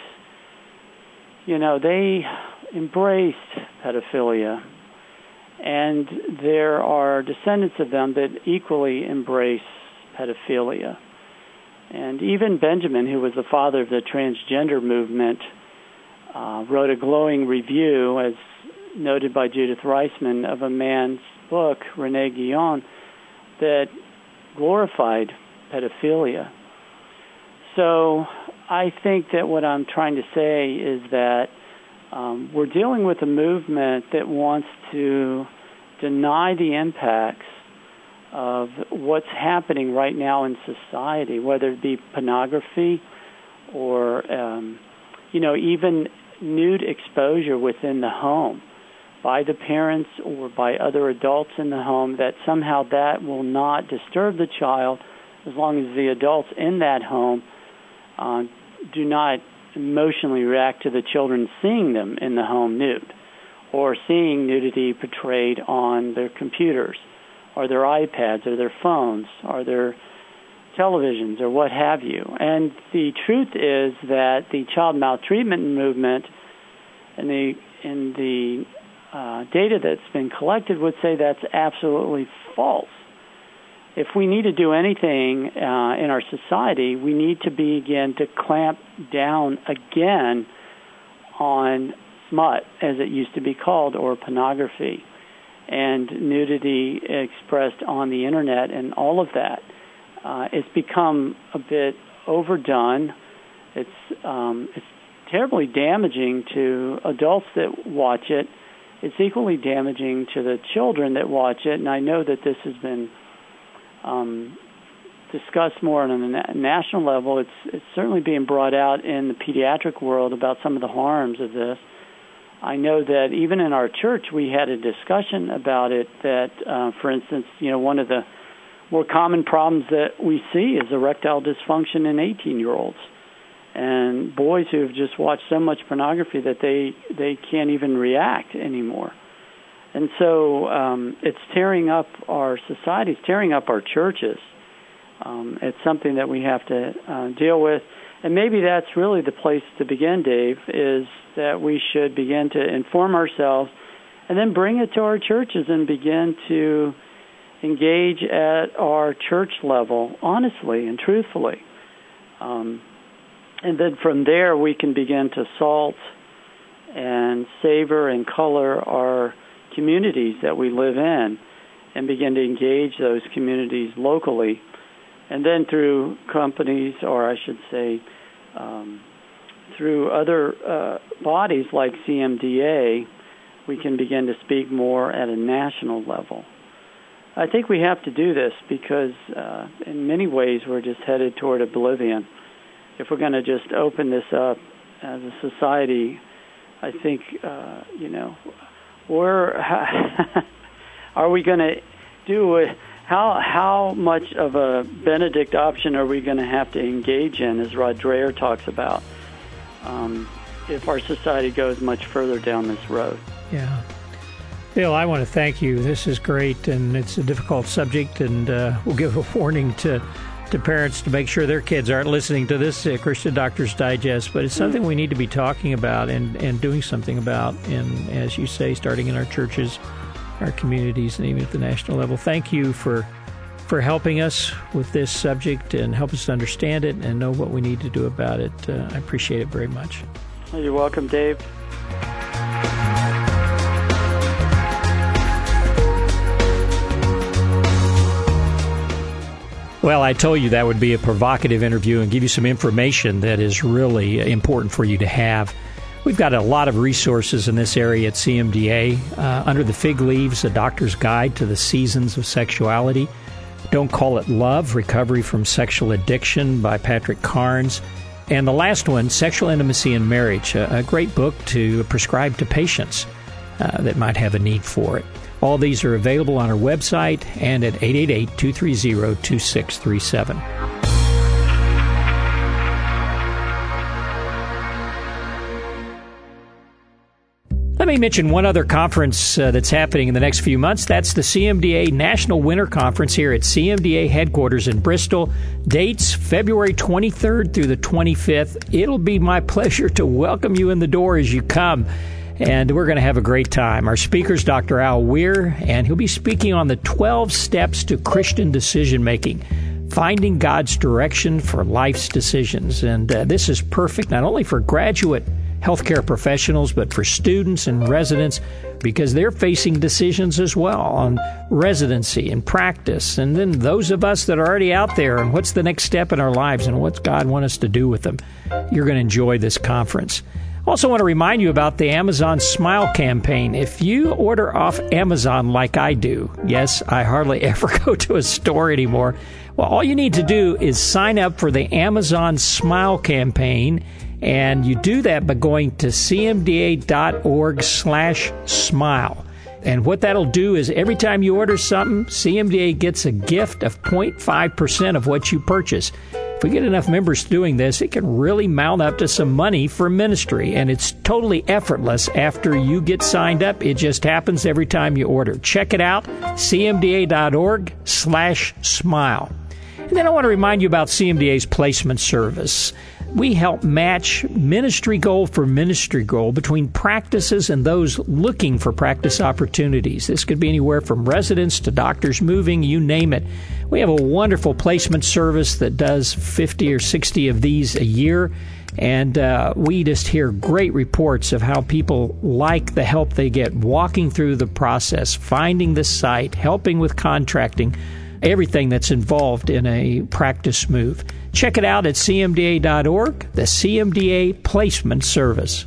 you know, they embraced pedophilia, and there are descendants of them that equally embrace pedophilia. And even Benjamin, who was the father of the transgender movement, uh, wrote a glowing review, as noted by Judith Reisman, of a man's book, Rene Guillon, that glorified pedophilia. So I think that what I'm trying to say is that um, we're dealing with a movement that wants to deny the impacts of what's happening right now in society, whether it be pornography or, um, you know, even nude exposure within the home by the parents or by other adults in the home, that somehow that will not disturb the child as long as the adults in that home uh, do not emotionally react to the children seeing them in the home nude or seeing nudity portrayed on their computers or their iPads or their phones or their televisions or what have you. And the truth is that the child maltreatment movement and the in the uh, data that's been collected would say that's absolutely false. If we need to do anything uh, in our society, we need to begin to clamp down again on smut, as it used to be called, or pornography, and nudity expressed on the internet, and all of that. Uh, it's become a bit overdone. It's um, it's terribly damaging to adults that watch it. It's equally damaging to the children that watch it, and I know that this has been um, discussed more on a na- national level. It's, it's certainly being brought out in the pediatric world about some of the harms of this. I know that even in our church we had a discussion about it that, uh, for instance, you know, one of the more common problems that we see is erectile dysfunction in eighteen-year-olds. And boys who have just watched so much pornography that they, they can't even react anymore. And so um, it's tearing up our society, it's tearing up our churches. Um, it's something that we have to uh, deal with. And maybe that's really the place to begin, Dave, is that we should begin to inform ourselves and then bring it to our churches and begin to engage at our church level honestly and truthfully. Um, And then from there, we can begin to salt and savor and color our communities that we live in and begin to engage those communities locally. And then through companies, or I should say, um, through other uh, bodies like C M D A, we can begin to speak more at a national level. I think we have to do this because uh, in many ways we're just headed toward oblivion. If we're going to just open this up as a society, I think, uh, you know, we're, are we going to do it? How, how much of a Benedict option are we going to have to engage in, as Rod Dreher talks about, um, if our society goes much further down this road? Yeah. Bill, I want to thank you. This is great, and it's a difficult subject, and uh, we'll give a warning to to parents to make sure their kids aren't listening to this uh, Christian Doctors Digest, but it's something we need to be talking about and, and doing something about, and as you say, starting in our churches, our communities, and even at the national level. Thank you for for helping us with this subject and help us to understand it and know what we need to do about it. Uh, I appreciate it very much. Well, you're welcome, Dave. Well, I told you that would be a provocative interview and give you some information that is really important for you to have. We've got a lot of resources in this area at C M D A. Uh, Under the Fig Leaves, A Doctor's Guide to the Seasons of Sexuality. Don't Call It Love, Recovery from Sexual Addiction by Patrick Carnes. And the last one, Sexual Intimacy in Marriage, a, a great book to prescribe to patients uh, that might have a need for it. All these are available on our website and at eight eight eight, two three zero, two six three seven. Let me mention one other conference uh, that's happening in the next few months. That's the C M D A National Winter Conference here at C M D A headquarters in Bristol. Dates February twenty-third through the twenty-fifth. It'll be my pleasure to welcome you in the door as you come. And we're going to have a great time. Our speaker is Doctor Al Weir, and he'll be speaking on the twelve steps to Christian decision-making, finding God's direction for life's decisions. And uh, this is perfect not only for graduate healthcare professionals, but for students and residents, because they're facing decisions as well on residency and practice. And then those of us that are already out there, and what's the next step in our lives, and what's God want us to do with them. You're going to enjoy this conference. Also want to remind you about the Amazon Smile campaign. If you order off Amazon like I do, yes, I hardly ever go to a store anymore, well, all you need to do is sign up for the Amazon Smile campaign, and you do that by going to cmda.org slash smile. And what that'll do is every time you order something, C M D A gets a gift of zero point five percent of what you purchase. If we get enough members doing this, it can really mount up to some money for ministry, and it's totally effortless after you get signed up. It just happens every time you order. Check it out, cmda.org slash smile. And then I want to remind you about C M D A's placement service. We help match ministry goal for ministry goal between practices and those looking for practice opportunities. This could be anywhere from residents to doctors moving, you name it. We have a wonderful placement service that does fifty or sixty of these a year, and uh, we just hear great reports of how people like the help they get walking through the process, finding the site, helping with contracting, everything that's involved in a practice move. Check it out at C M D A dot org, the C M D A Placement Service.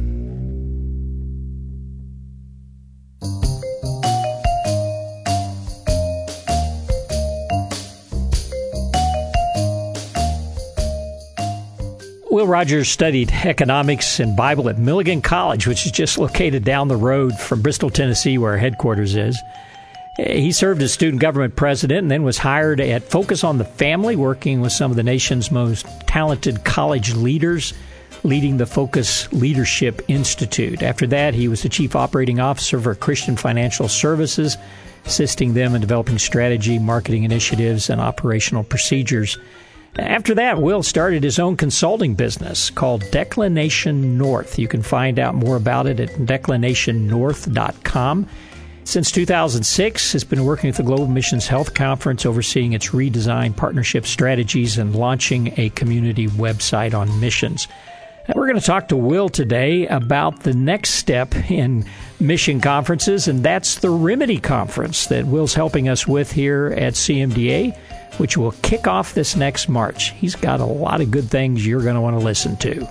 Will Rogers studied economics and Bible at Milligan College, which is just located down the road from Bristol, Tennessee, where our headquarters is. He served as student government president and then was hired at Focus on the Family, working with some of the nation's most talented college leaders, leading the Focus Leadership Institute. After that, he was the chief operating officer for Christian Financial Services, assisting them in developing strategy, marketing initiatives, and operational procedures. After that, Will started his own consulting business called Declination North. You can find out more about it at declination north dot com. Since two thousand six, has been working with the Global Missions Health Conference, overseeing its redesign, partnership strategies, and launching a community website on missions. And we're going to talk to Will today about the next step in mission conferences, and that's the Remedy Conference that Will's helping us with here at C M D A, which will kick off this next March. He's got a lot of good things you're going to want to listen to.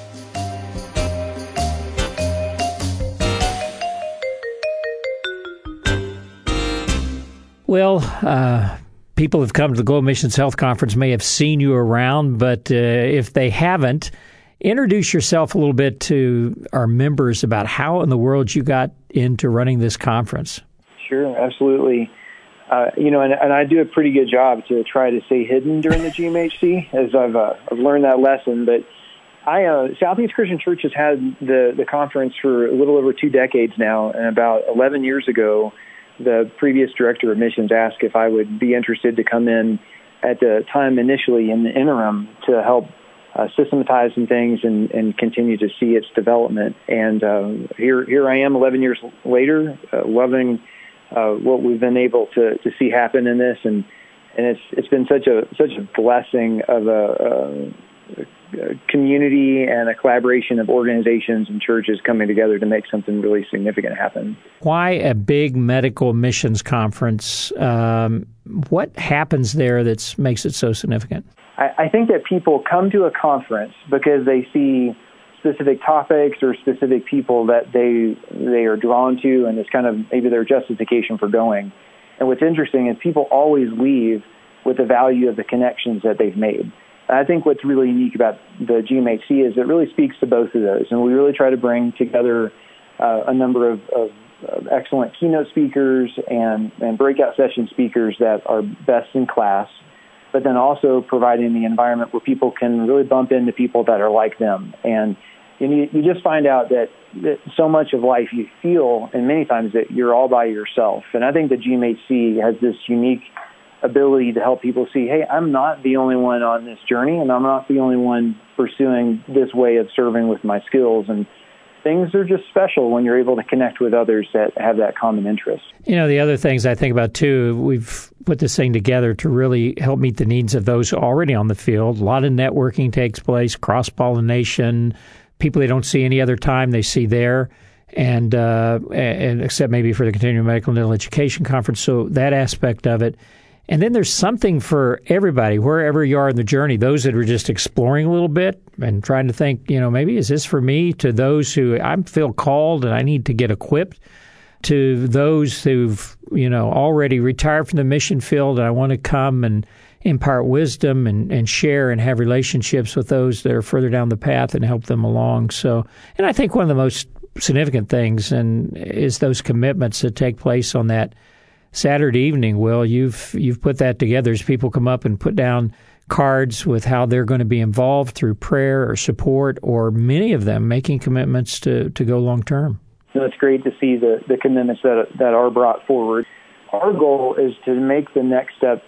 Well, uh, people who've come to the Global Missions Health Conference may have seen you around, but uh, if they haven't, introduce yourself a little bit to our members about how in the world you got into running this conference. Sure, absolutely. Uh, you know, and, and I do a pretty good job to try to stay hidden during the G M H C, as I've, uh, I've learned that lesson. But I, uh, Southeast Christian Church has had the, the conference for a little over two decades now, and about eleven years ago, the previous director of missions asked if I would be interested to come in at the time initially in the interim to help uh, systematize some things and, and continue to see its development. And uh, here here I am eleven years later, uh, loving uh, what we've been able to, to see happen in this. And, and it's it's been such a such a blessing of a, a community and a collaboration of organizations and churches coming together to make something really significant happen. Why a big medical missions conference? Um, what happens there that makes it so significant? I, I think that people come to a conference because they see specific topics or specific people that they they are drawn to, and it's kind of maybe their justification for going. And what's interesting is people always leave with the value of the connections that they've made. I think what's really unique about the G M H C is it really speaks to both of those, and we really try to bring together uh, a number of, of, of excellent keynote speakers and, and breakout session speakers that are best in class, but then also providing the environment where people can really bump into people that are like them. And, and you, you just find out that, that so much of life you feel, and many times, that you're all by yourself. And I think the G M H C has this unique ability to help people see, hey, I'm not the only one on this journey, and I'm not the only one pursuing this way of serving with my skills. And things are just special when you're able to connect with others that have that common interest. You know, the other things I think about, too, we've put this thing together to really help meet the needs of those already on the field. A lot of networking takes place, cross-pollination, people they don't see any other time they see there. And, uh, and except maybe for the Continuing Medical and Dental Education Conference. So that aspect of it. And then there's something for everybody, wherever you are in the journey, those that are just exploring a little bit and trying to think, you know, maybe is this for me, to those who I feel called and I need to get equipped, to those who've, you know, already retired from the mission field and I want to come and impart wisdom and, and share and have relationships with those that are further down the path and help them along. So, and I think one of the most significant things and is those commitments that take place on that Saturday evening. Will, you've you've put that together as people come up and put down cards with how they're going to be involved through prayer or support, or many of them making commitments to, to go long term. So it's great to see the, the commitments that that are brought forward. Our goal is to make the next step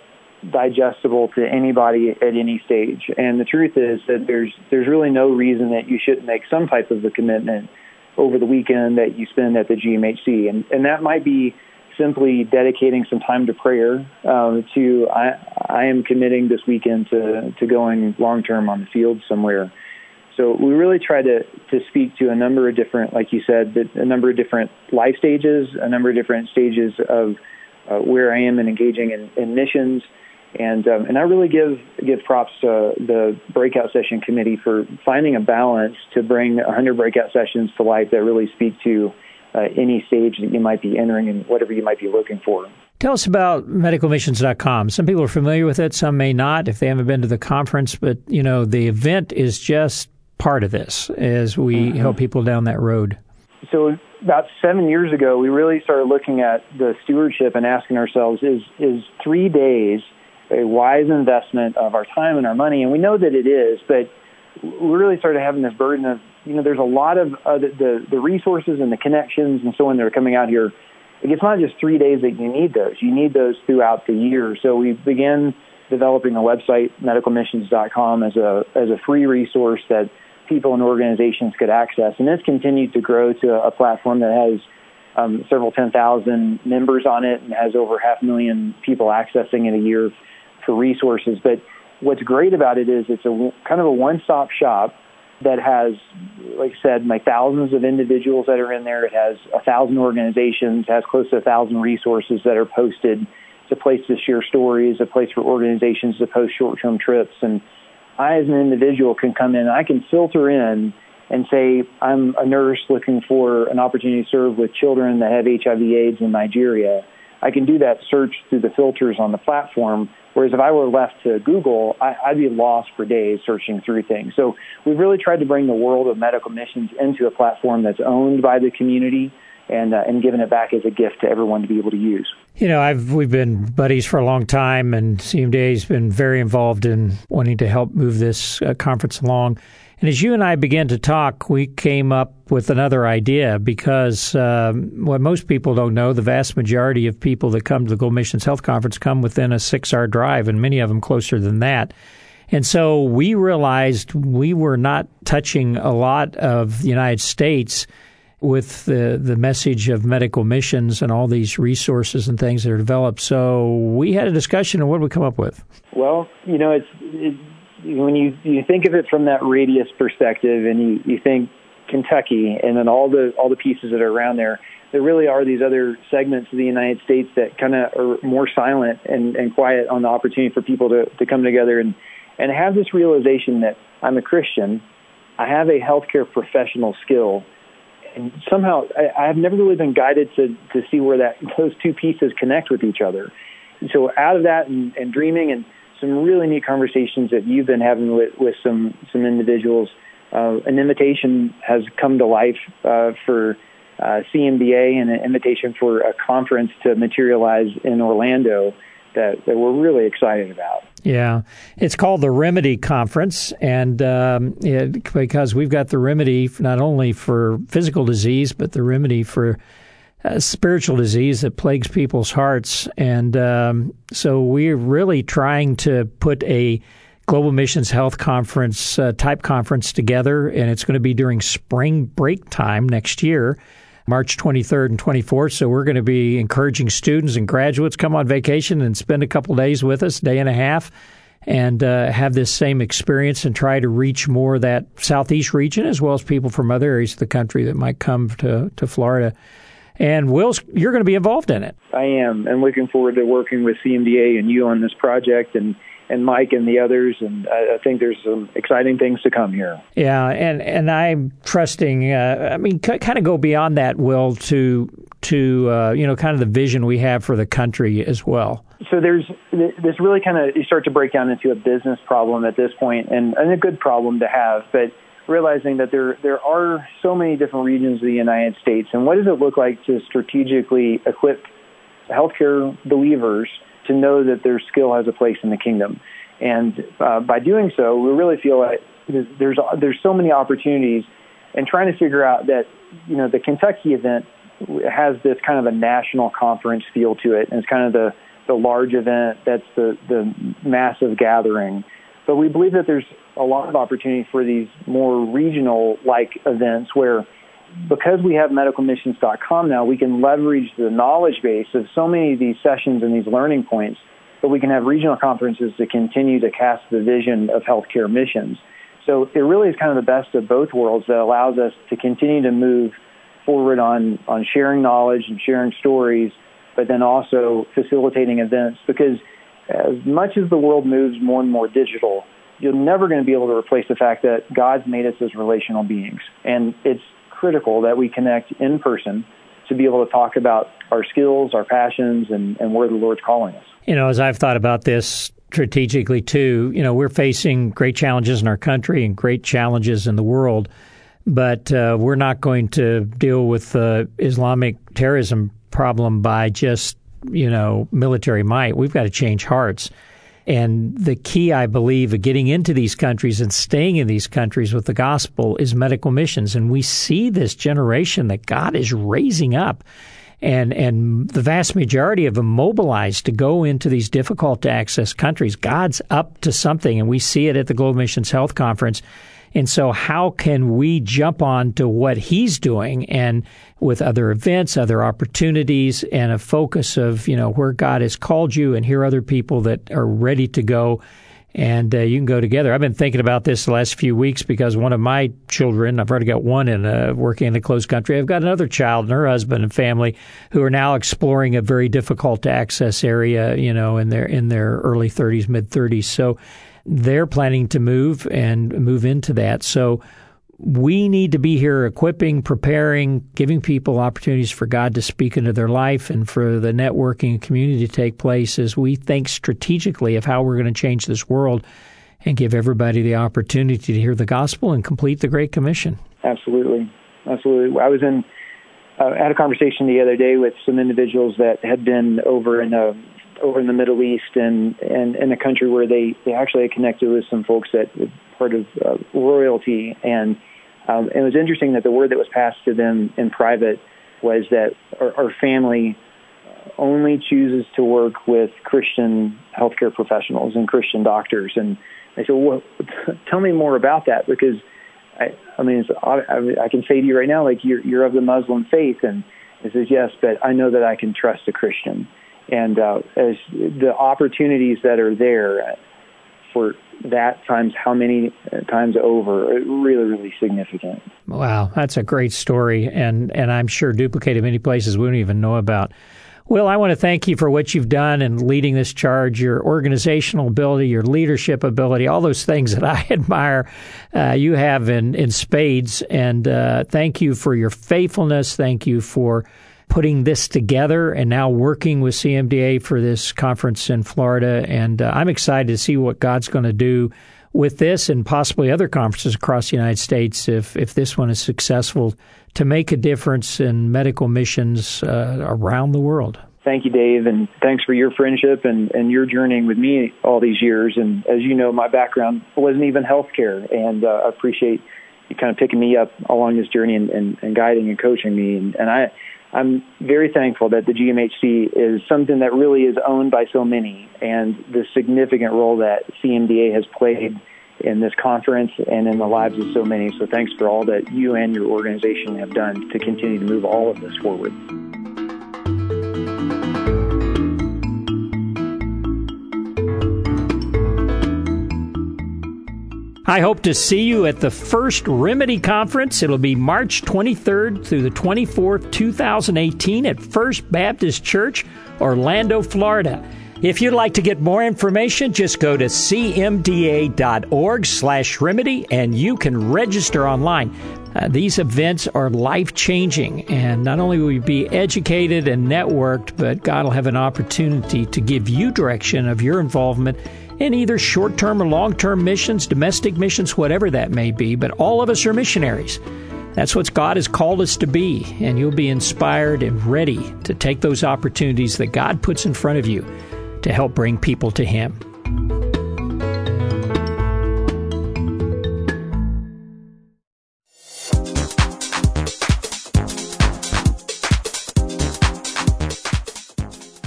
digestible to anybody at any stage. And the truth is that there's there's really no reason that you shouldn't make some type of a commitment over the weekend that you spend at the G M H C. And, and that might be simply dedicating some time to prayer, um, to I, I am committing this weekend to, to going long-term on the field somewhere. So we really try to, to speak to a number of different, like you said, a number of different life stages, a number of different stages of uh, where I am in engaging in, in missions. And um, and I really give give props to the breakout session committee for finding a balance to bring one hundred breakout sessions to life that really speak to uh, any stage that you might be entering and whatever you might be looking for. Tell us about medical missions dot com. Some people are familiar with it, some may not if they haven't been to the conference. But, you know, the event is just part of this as we mm-hmm. help people down that road. So about seven years ago, we really started looking at the stewardship and asking ourselves, is is three days a wise investment of our time and our money? And we know that it is, but we really started having this burden of, you know, there's a lot of uh, the, the, the resources and the connections and so on that are coming out here. It's not just three days that you need those. You need those throughout the year. So we began developing a website, medical missions dot com, as a as a free resource that people and organizations could access. And it's continued to grow to a platform that has um, several ten thousand members on it and has over half a million people accessing it a year for resources. But what's great about it is it's a kind of a one-stop shop that has, like I said, like thousands of individuals that are in there. It has a thousand organizations, has close to a thousand resources that are posted. It's a place to share stories, a place for organizations to post short-term trips. And I, as an individual, can come in, I can filter in and say, I'm a nurse looking for an opportunity to serve with children that have H I V AIDS in Nigeria. I can do that search through the filters on the platform, whereas if I were left to Google, I, I'd be lost for days searching through things. So we've really tried to bring the world of medical missions into a platform that's owned by the community and uh, and given it back as a gift to everyone to be able to use. You know, I've we've been buddies for a long time, and C M D A's been very involved in wanting to help move this uh, conference along. And as you and I began to talk, we came up with another idea because um, what most people don't know, the vast majority of people that come to the Global Missions Health Conference come within a six-hour drive, and many of them closer than that. And so we realized we were not touching a lot of the United States with the, the message of medical missions and all these resources and things that are developed. So we had a discussion, and what did we come up with? Well, you know, it's it, when you, you think of it from that radius perspective, and you, you think Kentucky and then all the all the pieces that are around there, there really are these other segments of the United States that kind of are more silent and, and quiet on the opportunity for people to, to come together and, and have this realization that I'm a Christian, I have a healthcare professional skill, and somehow I, I've never really been guided to, to see where that those two pieces connect with each other. And so out of that and, and dreaming and some really neat conversations that you've been having with, with some, some individuals, uh, an invitation has come to life uh, for uh, C M D A and an invitation for a conference to materialize in Orlando that, that we're really excited about. Yeah, it's called the Remedy Conference, and um, it, because we've got the remedy not only for physical disease, but the remedy for uh, spiritual disease that plagues people's hearts. And um, so we're really trying to put a Global Missions Health Conference uh, type conference together, and it's going to be during spring break time next year, March twenty-third and twenty-fourth. So we're going to be encouraging students and graduates come on vacation and spend a couple days with us, day and a half, and uh, have this same experience and try to reach more of that Southeast region as well as people from other areas of the country that might come to, to Florida. And Will, you're going to be involved in it. I am, and looking forward to working with C M D A and you on this project, and and Mike and the others, and I think there's some exciting things to come here. Yeah, and, and I'm trusting, uh, I mean, c- kind of go beyond that, Will, to, to uh, you know, kind of the vision we have for the country as well. So there's this really kind of, you start to break down into a business problem at this point, and, and a good problem to have, but realizing that there there are so many different regions of the United States, and what does it look like to strategically equip healthcare believers to know that their skill has a place in the kingdom. And uh, by doing so, we really feel like there's there's so many opportunities, and trying to figure out that, you know, the Kentucky event has this kind of a national conference feel to it, and it's kind of the, the large event, that's the, the massive gathering. But we believe that there's a lot of opportunity for these more regional-like events where, because we have medical missions dot com now, we can leverage the knowledge base of so many of these sessions and these learning points, but we can have regional conferences to continue to cast the vision of healthcare missions. So it really is kind of the best of both worlds that allows us to continue to move forward on, on sharing knowledge and sharing stories, but then also facilitating events, because as much as the world moves more and more digital, you're never going to be able to replace the fact that God's made us as relational beings. And it's critical that we connect in person to be able to talk about our skills, our passions, and, and where the Lord's calling us. You know, as I've thought about this strategically too, you know, we're facing great challenges in our country and great challenges in the world, but uh, we're not going to deal with the Islamic terrorism problem by just, you know, military might. We've got to change hearts. And the key, I believe, of getting into these countries and staying in these countries with the gospel is medical missions. And we see this generation that God is raising up, and and the vast majority of them mobilized to go into these difficult-to-access countries. God's up to something, and we see it at the Global Missions Health Conference. And so how can we jump on to what he's doing, and with other events, other opportunities, and a focus of, you know, where God has called you, and here are other people that are ready to go, and uh, you can go together. I've been thinking about this the last few weeks because one of my children, I've already got one in uh, working in a closed country. I've got another child and her husband and family who are now exploring a very difficult to access area, you know, in their in their early thirties, mid thirties. So they're planning to move and move into that. So we need to be here equipping, preparing, giving people opportunities for God to speak into their life and for the networking and community to take place as we think strategically of how we're going to change this world and give everybody the opportunity to hear the gospel and complete the Great Commission. Absolutely. Absolutely. I was in, uh, had a conversation the other day with some individuals that had been over in a over in the Middle East and, and in a country where they, they actually had connected with some folks that were part of uh, royalty. And um, it was interesting that the word that was passed to them in private was that our, our family only chooses to work with Christian healthcare professionals and Christian doctors. And I said, well, tell me more about that, because I, I mean, it's, I, I can say to you right now, like, you're, you're of the Muslim faith. And he says, yes, but I know that I can trust a Christian. And uh, as the opportunities that are there for that times how many times over, really, really significant. Wow, that's a great story, and, and I'm sure duplicated many places we don't even know about. Will, I want to thank you for what you've done in leading this charge, your organizational ability, your leadership ability, all those things that I admire uh, you have in, in spades. And uh, thank you for your faithfulness. Thank you for putting this together and now working with C M D A for this conference in Florida. And uh, I'm excited to see what God's going to do with this and possibly other conferences across the United States if, if this one is successful, to make a difference in medical missions uh, around the world. Thank you, Dave, and thanks for your friendship and, and your journeying with me all these years. And as you know, my background wasn't even healthcare, and uh, I appreciate you kind of picking me up along this journey and, and, and guiding and coaching me. And, and I I'm very thankful that the G M H C is something that really is owned by so many, and the significant role that C M D A has played in this conference and in the lives of so many. So thanks for all that you and your organization have done to continue to move all of this forward. I hope to see you at the first Remedy Conference. It'll be March twenty-third through the twenty-fourth, twenty eighteen at First Baptist Church, Orlando, Florida. If you'd like to get more information, just go to cmda.org slash remedy and you can register online. Uh, these events are life-changing, and not only will you be educated and networked, but God will have an opportunity to give you direction of your involvement in either short-term or long-term missions, domestic missions, whatever that may be. But all of us are missionaries. That's what God has called us to be, and you'll be inspired and ready to take those opportunities that God puts in front of you to help bring people to Him.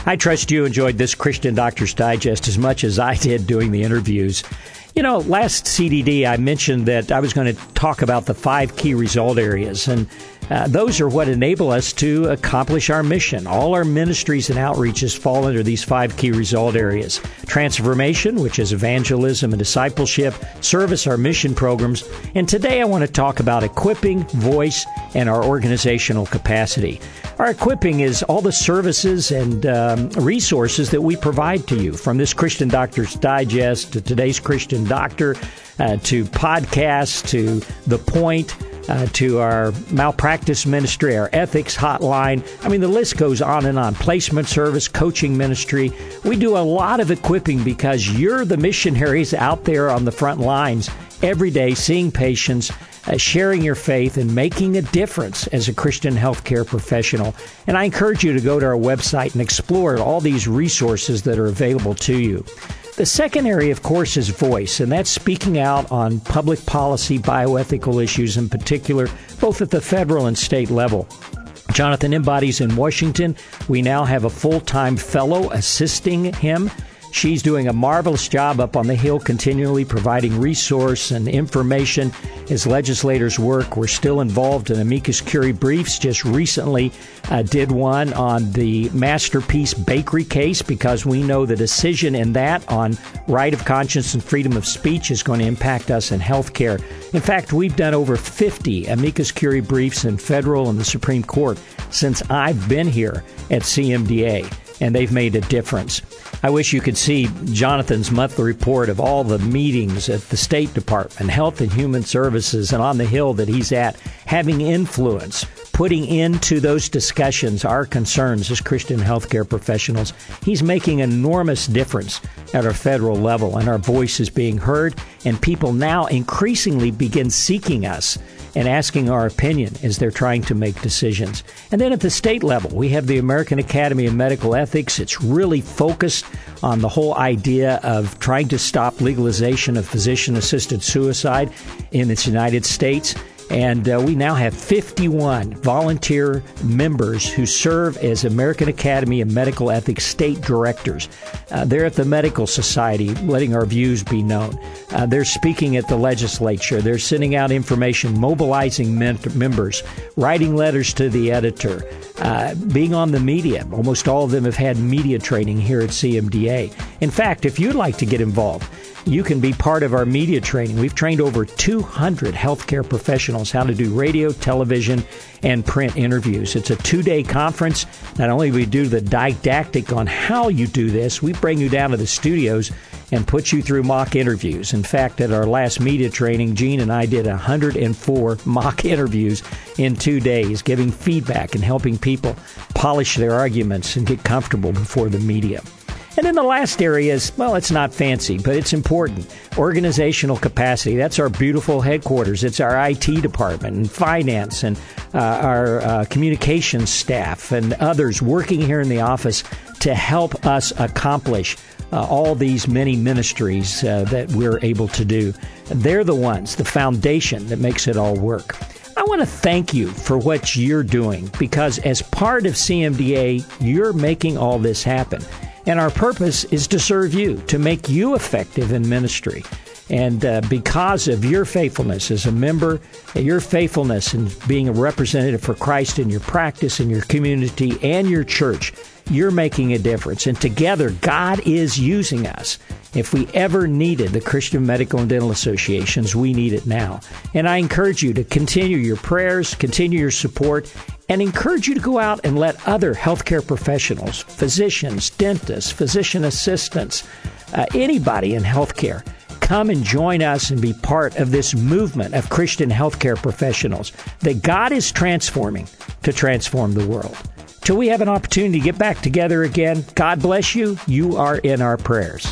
I trust you enjoyed this Christian Doctors Digest as much as I did doing the interviews. You know, last C D D, I mentioned that I was going to talk about the five key result areas, and uh, those are what enable us to accomplish our mission. All our ministries and outreaches fall under these five key result areas. Transformation, which is evangelism and discipleship, service, our mission programs, and today I want to talk about equipping, voice, and our organizational capacity. Our equipping is all the services and um, resources that we provide to you, from this Christian Doctor's Digest to today's Christian Doctor, uh, to podcasts, to The Point, uh, to our malpractice ministry, our ethics hotline. I mean, the list goes on and on. Placement service, coaching ministry. We do a lot of equipping because you're the missionaries out there on the front lines every day, seeing patients, Uh, sharing your faith, and making a difference as a Christian healthcare professional. And I encourage you to go to our website and explore all these resources that are available to you. The second area, of course, is voice, and that's speaking out on public policy, bioethical issues in particular, both at the federal and state level. Jonathan embodies in Washington. We now have a full-time fellow assisting him. She's doing a marvelous job up on the Hill, continually providing resource and information as legislators work. We're still involved in amicus curiae briefs. Just recently uh, did one on the Masterpiece Bakery case because we know the decision in that on right of conscience and freedom of speech is going to impact us in healthcare. In fact, we've done over fifty amicus curiae briefs in federal and the Supreme Court since I've been here at C M D A, and they've made a difference. I wish you could see Jonathan's monthly report of all the meetings at the State Department, Health and Human Services, and on the Hill that he's at, having influence, putting into those discussions our concerns as Christian healthcare professionals. He's making an enormous difference at our federal level, and our voice is being heard, and people now increasingly begin seeking us and asking our opinion as they're trying to make decisions. And then at the state level, we have the American Academy of Medical Ethics. It's really focused on the whole idea of trying to stop legalization of physician-assisted suicide in the United States. And uh, we now have fifty-one volunteer members who serve as American Academy of Medical Ethics state directors. Uh, they're at the Medical Society, letting our views be known. Uh, they're speaking at the legislature. They're sending out information, mobilizing men- members, writing letters to the editor, uh, being on the media. Almost all of them have had media training here at C M D A. In fact, if you'd like to get involved, you can be part of our media training. We've trained over two hundred healthcare professionals how to do radio, television, and print interviews. It's a two-day conference. Not only do we do the didactic on how you do this, we bring you down to the studios and put you through mock interviews. In fact, at our last media training, Gene and I did one hundred four mock interviews in two days, giving feedback and helping people polish their arguments and get comfortable before the media. And then the last area is, well, it's not fancy, but it's important. Organizational capacity. That's our beautiful headquarters. It's our I T department and finance and uh, our uh, communications staff and others working here in the office to help us accomplish uh, all these many ministries uh, that we're able to do. They're the ones, the foundation that makes it all work. I want to thank you for what you're doing, because as part of C M D A, you're making all this happen. And our purpose is to serve you, to make you effective in ministry. And uh, because of your faithfulness as a member, your faithfulness in being a representative for Christ in your practice, in your community, and your church, you're making a difference. And together, God is using us. If we ever needed the Christian Medical and Dental Associations, we need it now. And I encourage you to continue your prayers, continue your support, and encourage you to go out and let other healthcare professionals, physicians, dentists, physician assistants, uh, anybody in healthcare, come and join us and be part of this movement of Christian healthcare professionals that God is transforming to transform the world. Till we have an opportunity to get back together again, God bless you. You are in our prayers.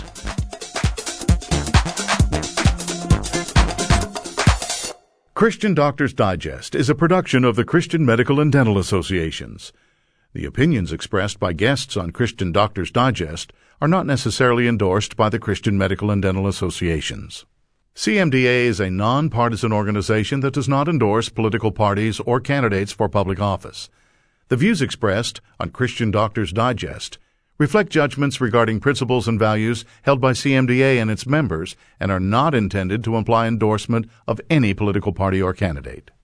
Christian Doctors Digest is a production of the Christian Medical and Dental Associations. The opinions expressed by guests on Christian Doctors Digest are not necessarily endorsed by the Christian Medical and Dental Associations. C M D A is a nonpartisan organization that does not endorse political parties or candidates for public office. The views expressed on Christian Doctors Digest reflect judgments regarding principles and values held by C M D A and its members and are not intended to imply endorsement of any political party or candidate.